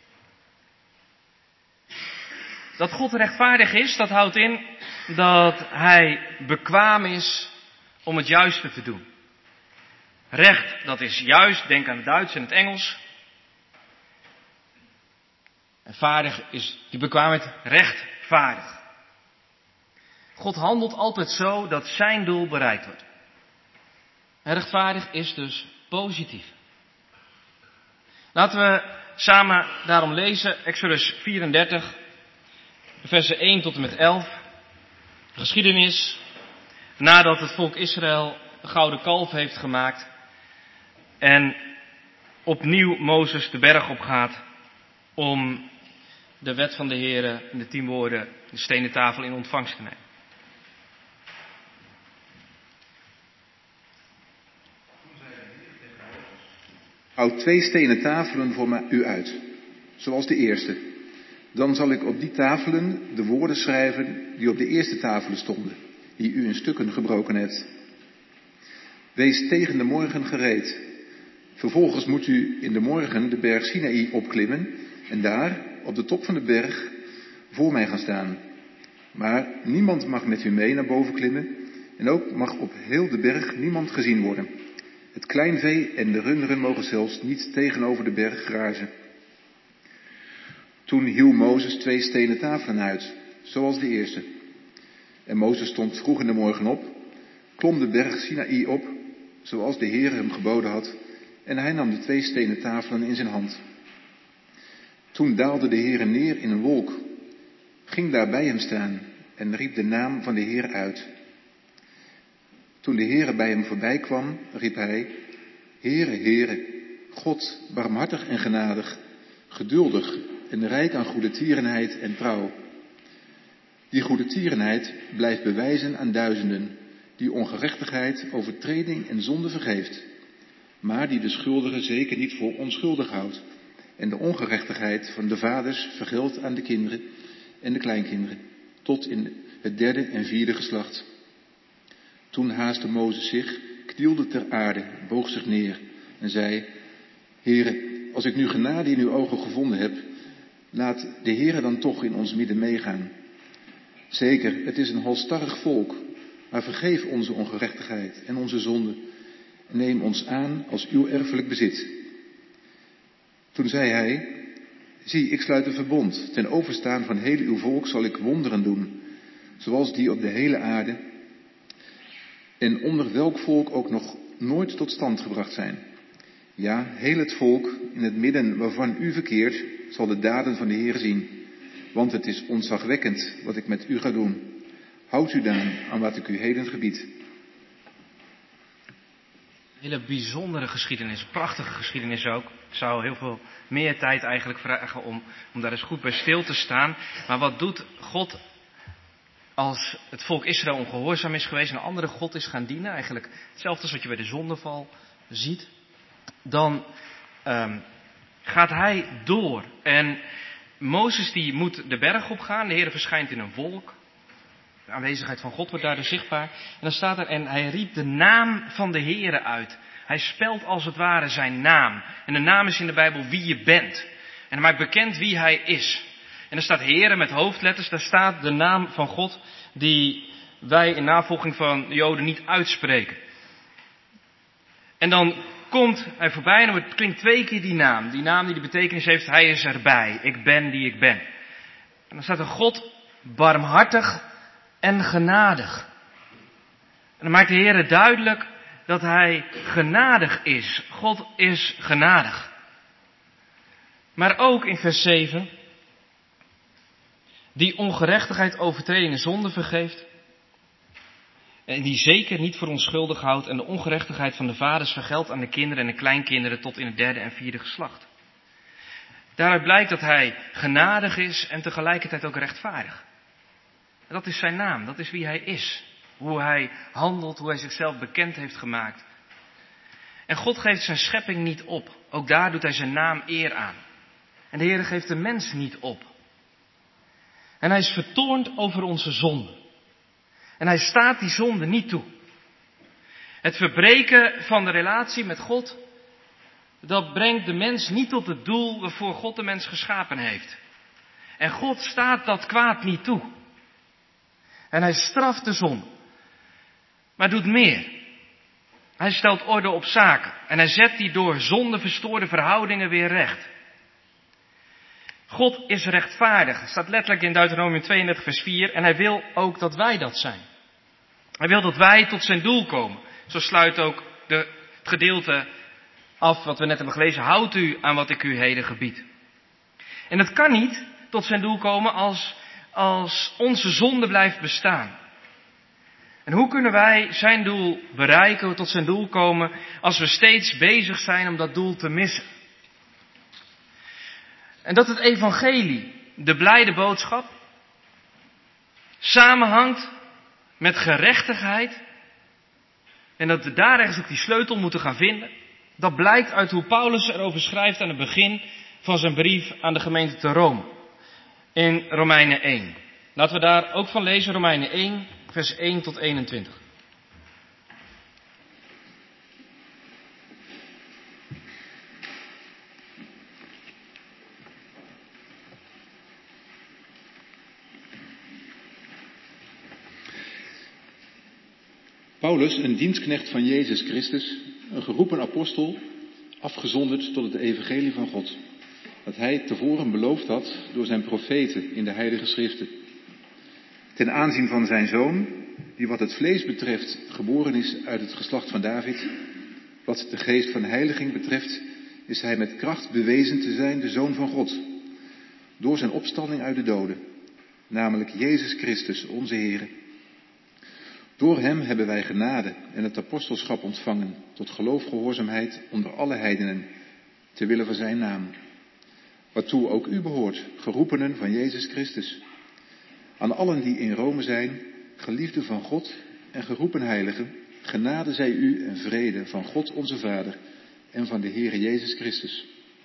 Dat God rechtvaardig is, dat houdt in dat hij bekwaam is om het juiste te doen. Recht, dat is juist, denk aan het Duits en het Engels. En vaardig is die bekwaamheid rechtvaardig. God handelt altijd zo dat zijn doel bereikt wordt. En rechtvaardig is dus positief. Laten we samen daarom lezen, Exodus 34, versen 1 tot en met 11. Geschiedenis, nadat het volk Israël een gouden kalf heeft gemaakt en opnieuw Mozes de berg opgaat om de wet van de Heere, de 10 woorden, de stenen tafel in ontvangst te nemen. Houd 2 stenen tafelen voor u uit, zoals de eerste. Dan zal ik op die tafelen de woorden schrijven die op de eerste tafelen stonden. die u in stukken gebroken hebt. Wees tegen de morgen gereed. Vervolgens moet u in de morgen de berg Sinaï opklimmen en daar, op de top van de berg, voor mij gaan staan. Maar niemand mag met u mee naar boven klimmen en ook mag op heel de berg niemand gezien worden. Het kleinvee en de runderen mogen zelfs niet tegenover de berg grazen. Toen hieuw Mozes 2 stenen tafelen uit, zoals de eerste. En Mozes stond vroeg in de morgen op, klom de berg Sinaï op, zoals de Heer hem geboden had, en hij nam de 2 stenen tafelen in zijn hand. Toen daalde de Heer neer in een wolk, ging daar bij hem staan en riep de naam van de Heer uit. Toen de Heer bij hem voorbij kwam, riep hij: Heere, Heere, God, barmhartig en genadig, geduldig en rijk aan goedertierenheid en trouw. Die goedertierenheid blijft bewijzen aan duizenden, die ongerechtigheid, overtreding en zonde vergeeft, maar die de schuldigen zeker niet voor onschuldig houdt en de ongerechtigheid van de vaders vergeldt aan de kinderen en de kleinkinderen, tot in het 3e en 4e geslacht. Toen haastte Mozes zich, knielde ter aarde, boog zich neer en zei: Heere, als ik nu genade in uw ogen gevonden heb, laat de Heere dan toch in ons midden meegaan. Zeker, het is een halsstarrig volk, maar vergeef onze ongerechtigheid en onze zonde en neem ons aan als uw erfelijk bezit. Toen zei hij: Zie, ik sluit een verbond, ten overstaan van heel uw volk zal ik wonderen doen, zoals die op de hele aarde en onder welk volk ook nog nooit tot stand gebracht zijn. Ja, heel het volk in het midden waarvan u verkeert, zal de daden van de Heer zien, want het is ontzagwekkend wat ik met u ga doen. Houd u dan aan wat ik u heden gebied. Een hele bijzondere geschiedenis, prachtige geschiedenis ook. Ik zou heel veel meer tijd eigenlijk vragen om daar eens goed bij stil te staan. Maar wat doet God als het volk Israël ongehoorzaam is geweest en een andere God is gaan dienen? Eigenlijk hetzelfde als wat je bij de zondeval ziet. Dan gaat hij door. En Mozes die moet de berg opgaan. De Heer verschijnt in een wolk. De aanwezigheid van God wordt daar dus zichtbaar. En dan staat er: en hij riep de naam van de Heere uit. Hij spelt als het ware zijn naam. En de naam is in de Bijbel wie je bent. En hij maakt bekend wie hij is. En er staat Heere met hoofdletters. Daar staat de naam van God die wij in navolging van de Joden niet uitspreken. En dan komt hij voorbij en het klinkt 2 keer die naam. Die naam die de betekenis heeft: hij is erbij. Ik ben die ik ben. En dan staat er: God barmhartig en genadig. En dan maakt de Heer duidelijk dat hij genadig is. God is genadig. Maar ook in vers 7, die ongerechtigheid, overtreding en zonde vergeeft. En die zeker niet voor onschuldig houdt en de ongerechtigheid van de vaders vergeldt aan de kinderen en de kleinkinderen tot in het 3e en 4e geslacht. Daaruit blijkt dat hij genadig is en tegelijkertijd ook rechtvaardig. En dat is zijn naam, dat is wie hij is. Hoe hij handelt, hoe hij zichzelf bekend heeft gemaakt. En God geeft zijn schepping niet op. Ook daar doet hij zijn naam eer aan. En de Heer geeft de mens niet op. En hij is vertoornd over onze zonde. En hij staat die zonde niet toe. Het verbreken van de relatie met God, dat brengt de mens niet tot het doel waarvoor God de mens geschapen heeft. En God staat dat kwaad niet toe. En hij straft de zonde. Maar doet meer. Hij stelt orde op zaken. En hij zet die door zonde verstoorde verhoudingen weer recht. God is rechtvaardig. Het staat letterlijk in Deuteronomium 32 vers 4. En hij wil ook dat wij dat zijn. Hij wil dat wij tot zijn doel komen. Zo sluit ook het gedeelte af wat we net hebben gelezen. Houdt u aan wat ik u heden gebied. En dat kan niet tot zijn doel komen als onze zonde blijft bestaan. En hoe kunnen wij zijn doel bereiken, tot zijn doel komen, als we steeds bezig zijn om dat doel te missen? En dat het evangelie, de blijde boodschap, samenhangt met gerechtigheid. En dat we daar ergens ook die sleutel moeten gaan vinden. Dat blijkt uit hoe Paulus erover schrijft aan het begin van zijn brief aan de gemeente te Rome. In Romeinen 1. Laten we daar ook van lezen, Romeinen 1, vers 1 tot 21. Paulus, een dienstknecht van Jezus Christus, een geroepen apostel, afgezonderd tot het evangelie van God, dat hij tevoren beloofd had door zijn profeten in de heilige schriften. Ten aanzien van zijn zoon, die wat het vlees betreft geboren is uit het geslacht van David, wat de geest van heiliging betreft, is hij met kracht bewezen te zijn de Zoon van God, door zijn opstanding uit de doden, namelijk Jezus Christus, onze Heer. Door hem hebben wij genade en het apostelschap ontvangen tot geloofgehoorzaamheid onder alle heidenen, ter wille van zijn naam. Waartoe ook u behoort, geroepenen van Jezus Christus. Aan allen die in Rome zijn, geliefden van God en geroepen heiligen, genade zij u en vrede van God onze Vader en van de Heere Jezus Christus.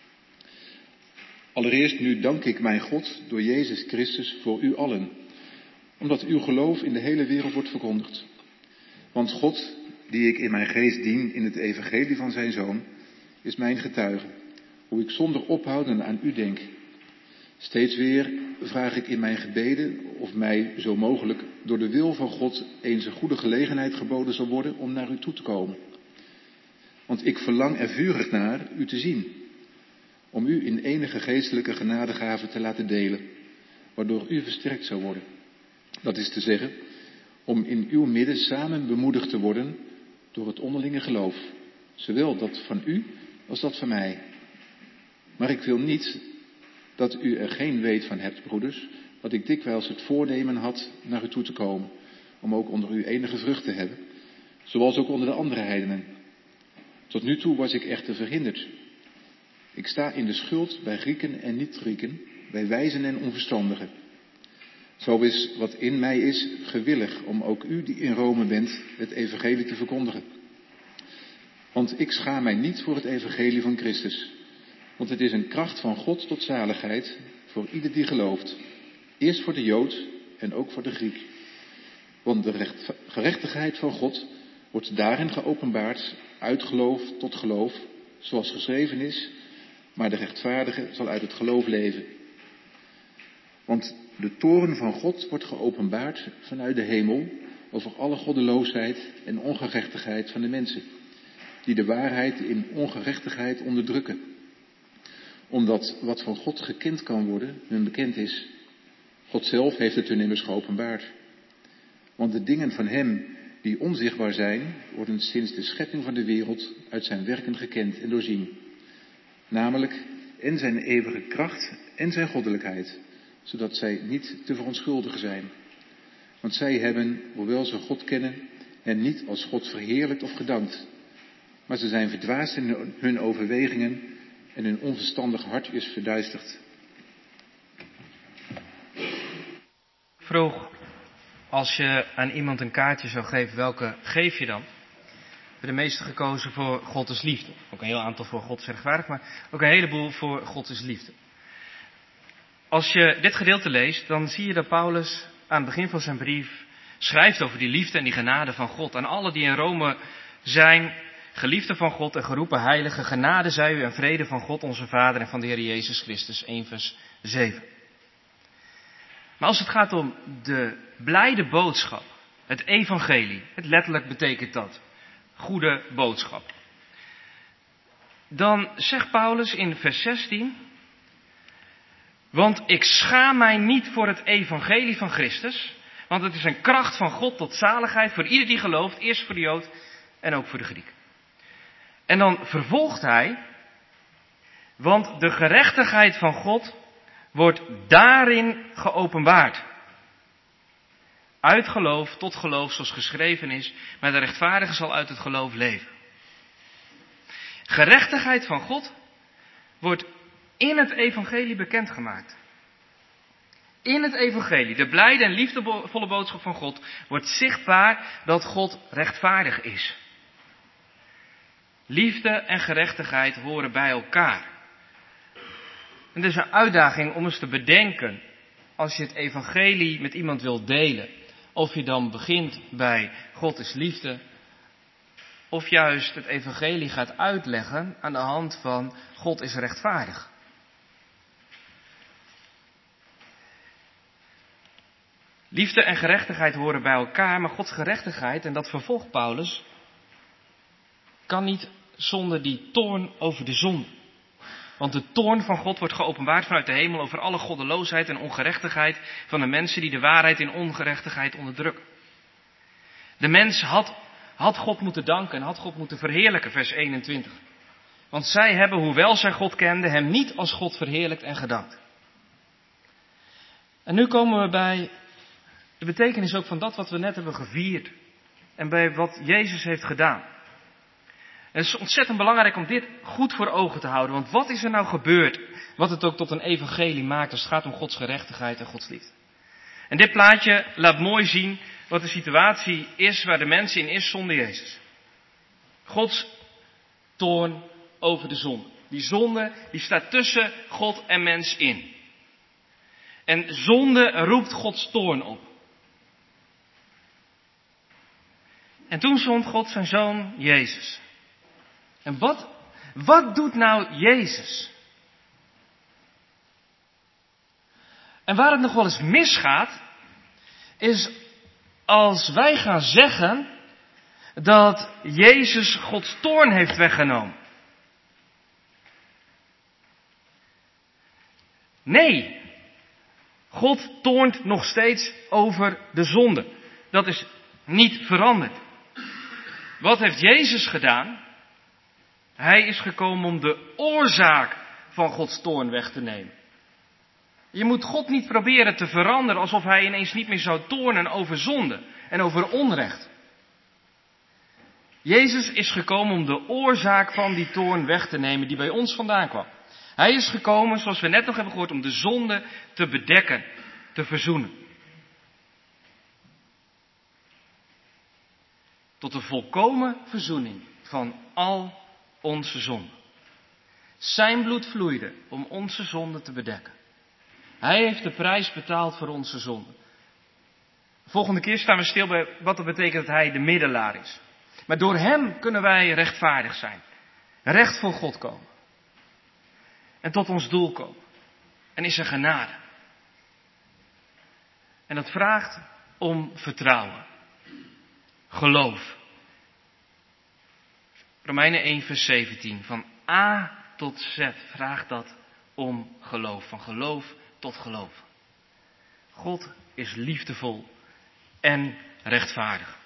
Allereerst nu dank ik mijn God door Jezus Christus voor u allen, omdat uw geloof in de hele wereld wordt verkondigd. Want God, die ik in mijn geest dien in het evangelie van zijn Zoon, is mijn getuige, hoe ik zonder ophouden aan u denk. Steeds weer vraag ik in mijn gebeden of mij zo mogelijk door de wil van God eens een goede gelegenheid geboden zal worden om naar u toe te komen. Want ik verlang er vurig naar u te zien, om u in enige geestelijke genadegave te laten delen, waardoor u versterkt zou worden. Dat is te zeggen, om in uw midden samen bemoedigd te worden door het onderlinge geloof, zowel dat van u als dat van mij. Maar ik wil niet dat u er geen weet van hebt, broeders, dat ik dikwijls het voornemen had naar u toe te komen, om ook onder u enige vrucht te hebben, zoals ook onder de andere heidenen. Tot nu toe was ik echter verhinderd. Ik sta in de schuld bij Grieken en niet-Grieken, bij wijzen en onverstandigen. Zo is wat in mij is gewillig om ook u die in Rome bent het evangelie te verkondigen. Want ik schaam mij niet voor het evangelie van Christus. Want het is een kracht van God tot zaligheid voor ieder die gelooft. Eerst voor de Jood en ook voor de Griek. Want de gerechtigheid van God wordt daarin geopenbaard uit geloof tot geloof, zoals geschreven is. Maar de rechtvaardige zal uit het geloof leven. Want de toorn van God wordt geopenbaard vanuit de hemel over alle goddeloosheid en ongerechtigheid van de mensen, die de waarheid in ongerechtigheid onderdrukken. Omdat wat van God gekend kan worden, hun bekend is. God zelf heeft het hun immers geopenbaard. Want de dingen van hem die onzichtbaar zijn, worden sinds de schepping van de wereld uit zijn werken gekend en doorzien. Namelijk en zijn eeuwige kracht en zijn goddelijkheid, zodat zij niet te verontschuldigen zijn. Want zij hebben, hoewel ze God kennen, hem niet als God verheerlijkt of gedankt. Maar ze zijn verdwaasd in hun overwegingen en hun onverstandig hart is verduisterd. Vroeg, als je aan iemand een kaartje zou geven, welke geef je dan? We hebben de meeste gekozen voor God is liefde. Ook een heel aantal voor God is rechtvaardig, maar ook een heleboel voor God is liefde. Als je dit gedeelte leest, dan zie je dat Paulus aan het begin van zijn brief schrijft over die liefde en die genade van God. Aan alle die in Rome zijn, geliefden van God en geroepen heiligen, genade zij u en vrede van God onze Vader en van de Heer Jezus Christus. 1 vers 7. Maar als het gaat om de blijde boodschap, het evangelie, het letterlijk betekent dat, goede boodschap. Dan zegt Paulus in vers 16, want ik schaam mij niet voor het evangelie van Christus, want het is een kracht van God tot zaligheid voor ieder die gelooft, eerst voor de Jood en ook voor de Griek. En dan vervolgt hij, want de gerechtigheid van God wordt daarin geopenbaard. Uit geloof tot geloof, zoals geschreven is, maar de rechtvaardige zal uit het geloof leven. Gerechtigheid van God wordt in het evangelie bekendgemaakt. In het evangelie, de blijde en liefdevolle boodschap van God, wordt zichtbaar dat God rechtvaardig is. Liefde en gerechtigheid horen bij elkaar. En het is een uitdaging om eens te bedenken, als je het evangelie met iemand wilt delen, Of je dan begint bij God is liefde, of juist het evangelie gaat uitleggen aan de hand van God is rechtvaardig. Liefde en gerechtigheid horen bij elkaar, maar Gods gerechtigheid, en dat vervolgt Paulus, kan niet zonder die toorn over de zonde. Want de toorn van God wordt geopenbaard vanuit de hemel over alle goddeloosheid en ongerechtigheid van de mensen die de waarheid in ongerechtigheid onderdrukken. De mens had God moeten danken en had God moeten verheerlijken, vers 21. Want zij hebben, hoewel zij God kenden, hem niet als God verheerlijkt en gedankt. En nu komen we bij de betekenis ook van dat wat we net hebben gevierd. En bij wat Jezus heeft gedaan. En het is ontzettend belangrijk om dit goed voor ogen te houden. Want wat is er nou gebeurd, wat het ook tot een evangelie maakt als het gaat om Gods gerechtigheid en Gods liefde. En dit plaatje laat mooi zien wat de situatie is waar de mens in is zonder Jezus. Gods toorn over de zonde. Die zonde die staat tussen God en mens in. En zonde roept Gods toorn op. En toen zond God zijn zoon Jezus. En wat doet nou Jezus? En waar het nog wel eens misgaat, is als wij gaan zeggen dat Jezus Gods toorn heeft weggenomen. Nee, God toornt nog steeds over de zonde. Dat is niet veranderd. Wat heeft Jezus gedaan? Hij is gekomen om de oorzaak van Gods toorn weg te nemen. Je moet God niet proberen te veranderen alsof hij ineens niet meer zou toornen over zonde en over onrecht. Jezus is gekomen om de oorzaak van die toorn weg te nemen die bij ons vandaan kwam. Hij is gekomen, zoals we net nog hebben gehoord, om de zonde te bedekken, te verzoenen. Tot de volkomen verzoening van al onze zonden. Zijn bloed vloeide om onze zonden te bedekken. Hij heeft de prijs betaald voor onze zonden. Volgende keer staan we stil bij wat dat betekent dat hij de middelaar is. Maar door hem kunnen wij rechtvaardig zijn. Recht voor God komen. En tot ons doel komen. En is er genade. En dat vraagt om vertrouwen. Geloof. Romeinen 1 vers 17. Van A tot Z vraagt dat om geloof. Van geloof tot geloof. God is liefdevol en rechtvaardig.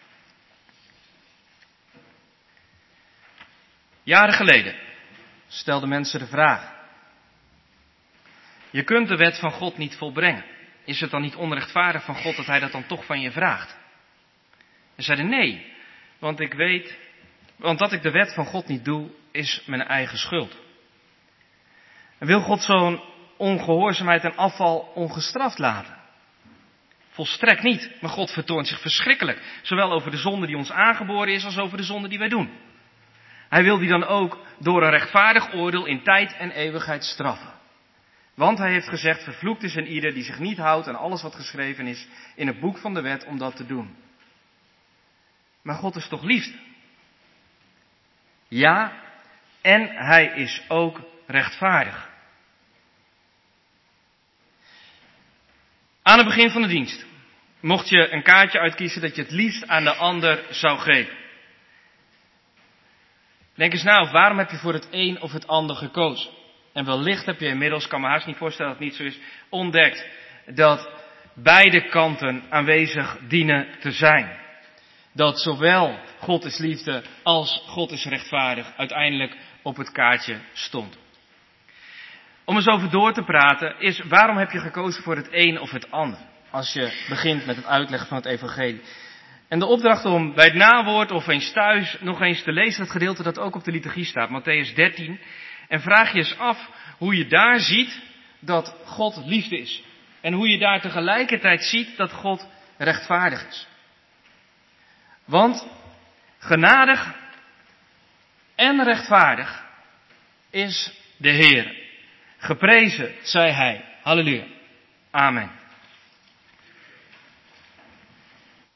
Jaren geleden stelden mensen de vraag. Je kunt de wet van God niet volbrengen. Is het dan niet onrechtvaardig van God dat hij dat dan toch van je vraagt? En zeiden nee, want dat ik de wet van God niet doe, is mijn eigen schuld. En wil God zo'n ongehoorzaamheid en afval ongestraft laten? Volstrekt niet, maar God vertoont zich verschrikkelijk. Zowel over de zonde die ons aangeboren is, als over de zonde die wij doen. Hij wil die dan ook door een rechtvaardig oordeel in tijd en eeuwigheid straffen. Want hij heeft gezegd, vervloekt is een ieder die zich niet houdt aan alles wat geschreven is in het boek van de wet om dat te doen. Maar God is toch liefde? Ja, en hij is ook rechtvaardig. Aan het begin van de dienst mocht je een kaartje uitkiezen dat je het liefst aan de ander zou geven. Denk eens na, waarom heb je voor het een of het ander gekozen? En wellicht heb je inmiddels, kan me haast niet voorstellen dat het niet zo is, ontdekt dat beide kanten aanwezig dienen te zijn. Dat zowel God is liefde als God is rechtvaardig uiteindelijk op het kaartje stond. Om eens over door te praten is, waarom heb je gekozen voor het een of het ander? Als je begint met het uitleggen van het evangelie. En de opdracht om bij het nawoord of eens thuis nog eens te lezen het gedeelte dat ook op de liturgie staat, Mattheüs 13. En vraag je eens af hoe je daar ziet dat God liefde is. En hoe je daar tegelijkertijd ziet dat God rechtvaardig is. Want genadig en rechtvaardig is de Heer. Geprezen zij Hij. Halleluja. Amen.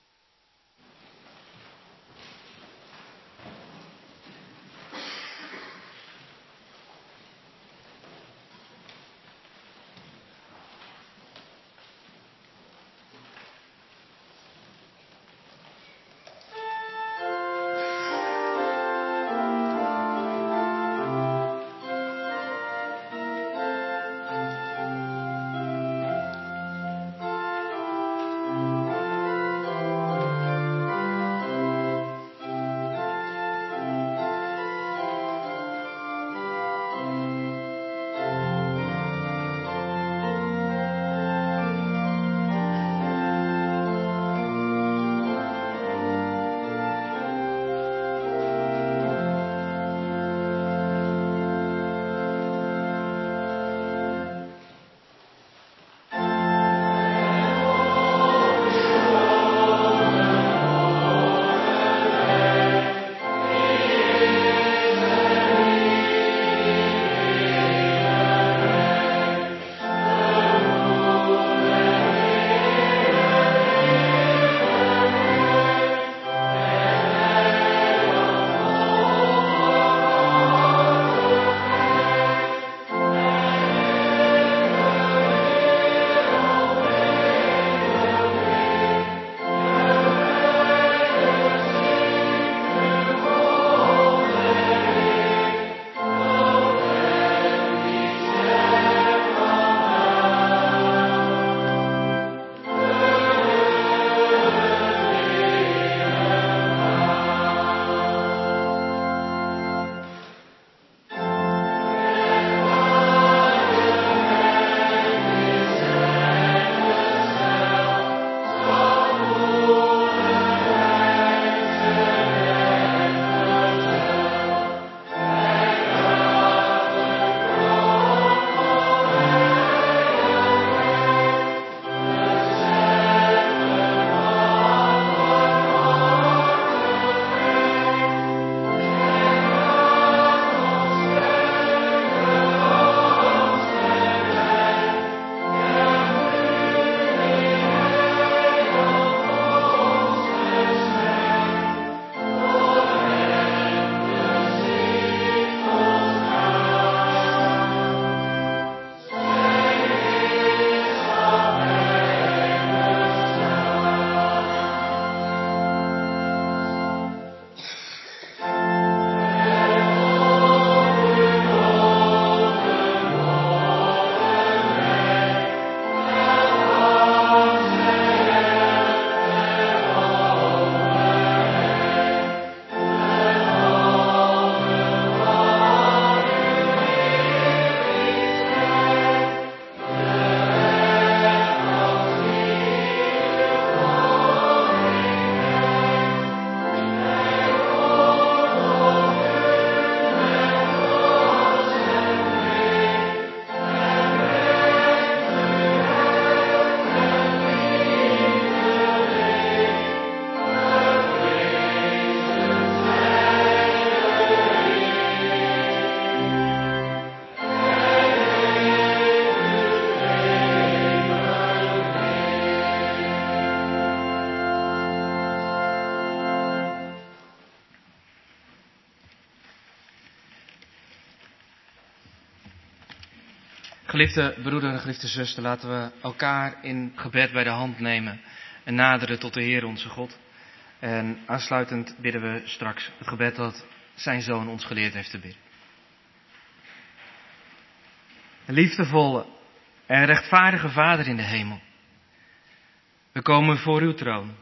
Geliefde broeder en geliefde zuster, laten we elkaar in gebed bij de hand nemen en naderen tot de Heer onze God. En aansluitend bidden we straks het gebed dat zijn Zoon ons geleerd heeft te bidden. Liefdevolle en rechtvaardige Vader in de hemel, we komen voor uw troon.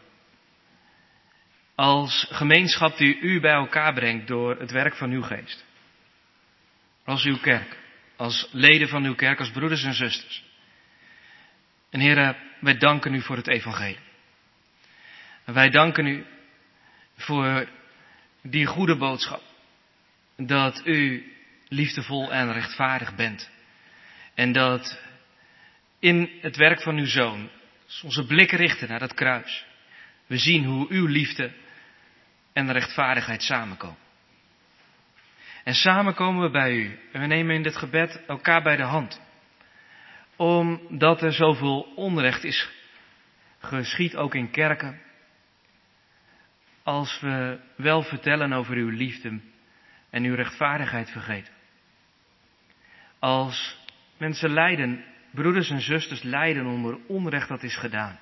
Als gemeenschap die u bij elkaar brengt door het werk van uw geest. Als uw kerk, als leden van uw kerk, als broeders en zusters. En Heere, wij danken u voor het evangelie. En wij danken u voor die goede boodschap. Dat u liefdevol en rechtvaardig bent. En dat in het werk van uw Zoon, als onze blikken richten naar dat kruis, we zien hoe uw liefde en rechtvaardigheid samenkomen. En samen komen we bij u. En we nemen in dit gebed elkaar bij de hand. Omdat er zoveel onrecht is geschied, ook in kerken. Als we wel vertellen over uw liefde en uw rechtvaardigheid vergeten. Als mensen lijden, broeders en zusters lijden onder onrecht dat is gedaan.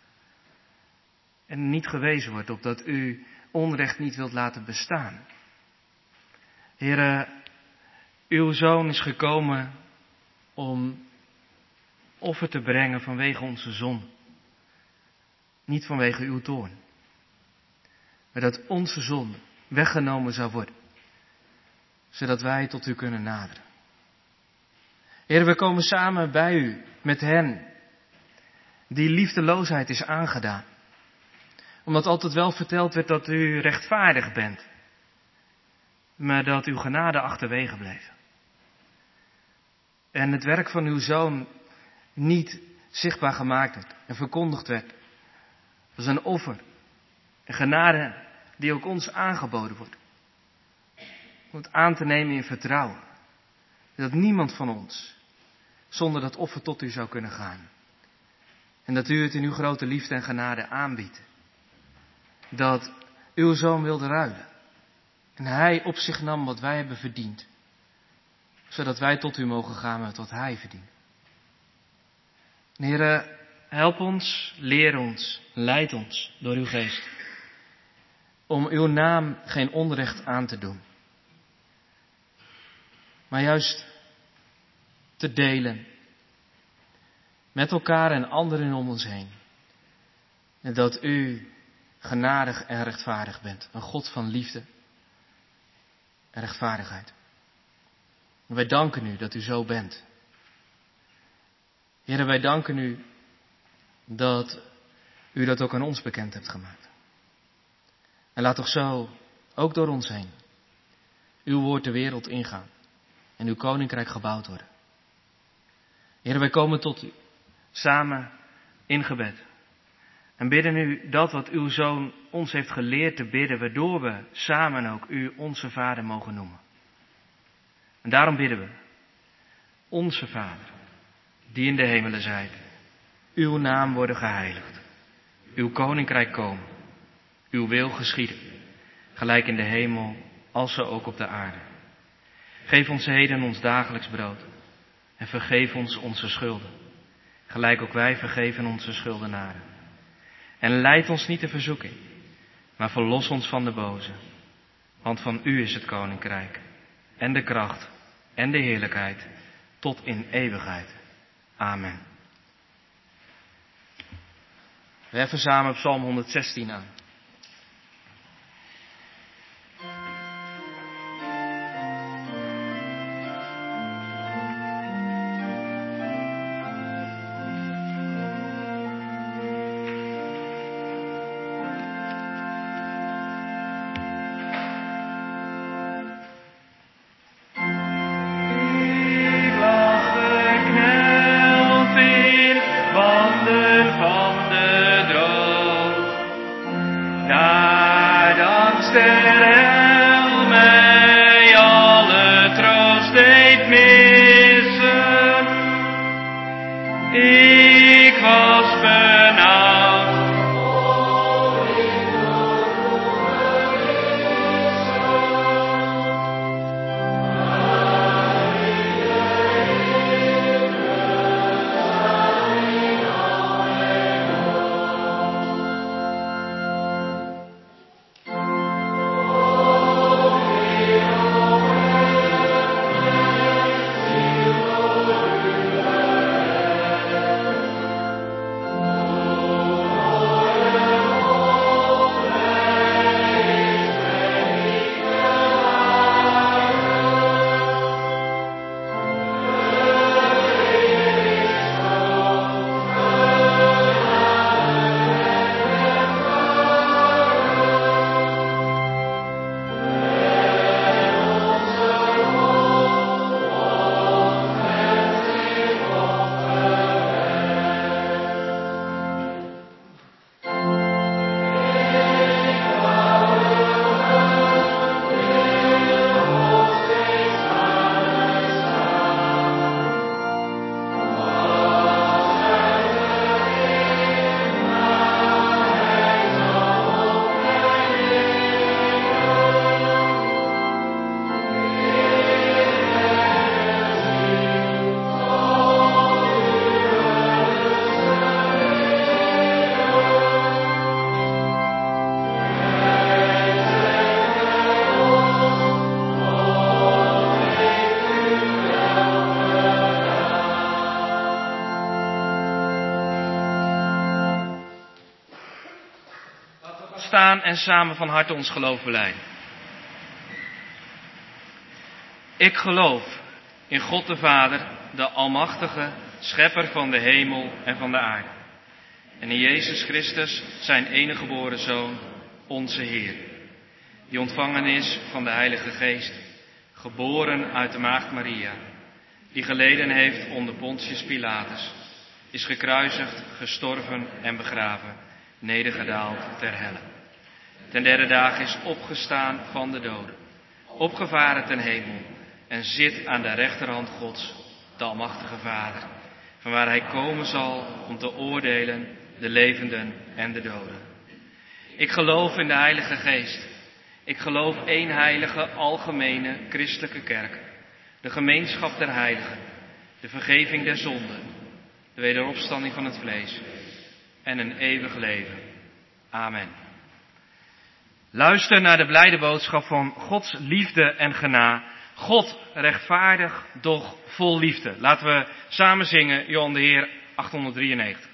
En niet gewezen wordt op dat u onrecht niet wilt laten bestaan. Heere, uw Zoon is gekomen om offer te brengen vanwege onze zonde. Niet vanwege uw toorn. Maar dat onze zonde weggenomen zou worden. Zodat wij tot u kunnen naderen. Heere, we komen samen bij u met hen die liefdeloosheid is aangedaan. Omdat altijd wel verteld werd dat u rechtvaardig bent. Maar dat uw genade achterwege bleef. En het werk van uw Zoon niet zichtbaar gemaakt werd en verkondigd werd. Dat is een offer. Een genade die ook ons aangeboden wordt. Om het aan te nemen in vertrouwen. Dat niemand van ons zonder dat offer tot u zou kunnen gaan. En dat u het in uw grote liefde en genade aanbiedt. Dat uw Zoon wilde ruilen. En hij op zich nam wat wij hebben verdiend. Zodat wij tot u mogen gaan met wat hij verdient. Heere, help ons, leer ons, leid ons door uw geest. Om uw naam geen onrecht aan te doen. Maar juist te delen. Met elkaar en anderen om ons heen. En dat u genadig en rechtvaardig bent. Een God van liefde en rechtvaardigheid. En wij danken u dat u zo bent. Heere, wij danken u dat u dat ook aan ons bekend hebt gemaakt. En laat toch zo, ook door ons heen, uw woord de wereld ingaan. En uw koninkrijk gebouwd worden. Heere, wij komen tot u, samen in gebed. En bidden u dat wat uw Zoon ons heeft geleerd te bidden, waardoor we samen ook u onze Vader mogen noemen. En daarom bidden we, onze Vader, die in de hemelen zijt, uw naam worden geheiligd, uw koninkrijk komen, uw wil geschieden, gelijk in de hemel, als zo ook op de aarde. Geef ons heden ons dagelijks brood en vergeef ons onze schulden, gelijk ook wij vergeven onze schuldenaren. En leid ons niet in verzoeking, maar verlos ons van de boze. Want van u is het koninkrijk en de kracht en de heerlijkheid tot in eeuwigheid. Amen. We heffen samen Psalm 116 aan. opstaan en samen van harte ons geloof belijden. Ik geloof in God de Vader, de Almachtige, Schepper van de hemel en van de aarde. En in Jezus Christus, zijn enige geboren Zoon, onze Heer. Die ontvangen is van de Heilige Geest, geboren uit de Maagd Maria. Die geleden heeft onder Pontius Pilatus, is gekruisigd, gestorven en begraven, nedergedaald ter helle. Ten derde dag is opgestaan van de doden, opgevaren ten hemel en zit aan de rechterhand Gods, de Almachtige Vader, vanwaar hij komen zal om te oordelen de levenden en de doden. Ik geloof in de Heilige Geest. Ik geloof één heilige, algemene, christelijke kerk, de gemeenschap der heiligen, de vergeving der zonden, de wederopstanding van het vlees en een eeuwig leven. Amen. Luister naar de blijde boodschap van Gods liefde en genade. God rechtvaardig, doch vol liefde. Laten we samen zingen, Johan de Heer 893.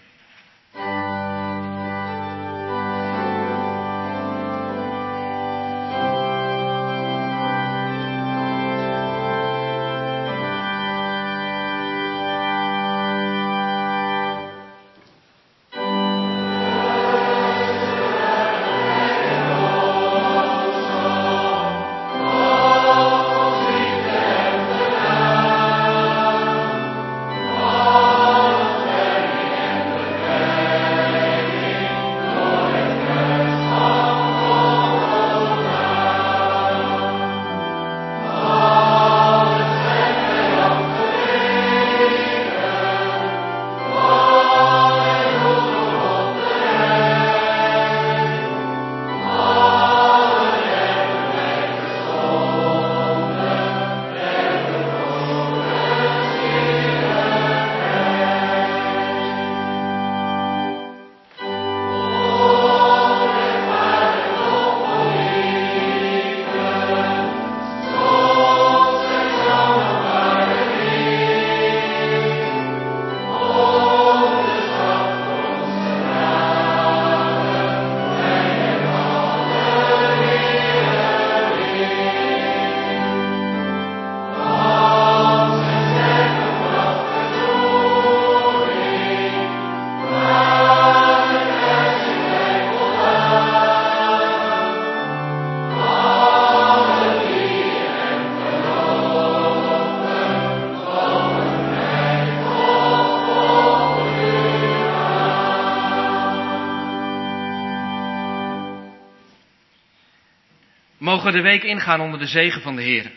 Mogen de week ingaan onder de zegen van de Heer.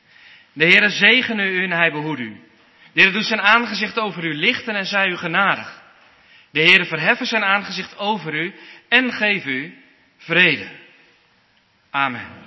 De Heere zegene u en hij behoede u. De Heere doet zijn aangezicht over u lichten en zij u genadig. De Heere verheffen zijn aangezicht over u en geef u vrede. Amen.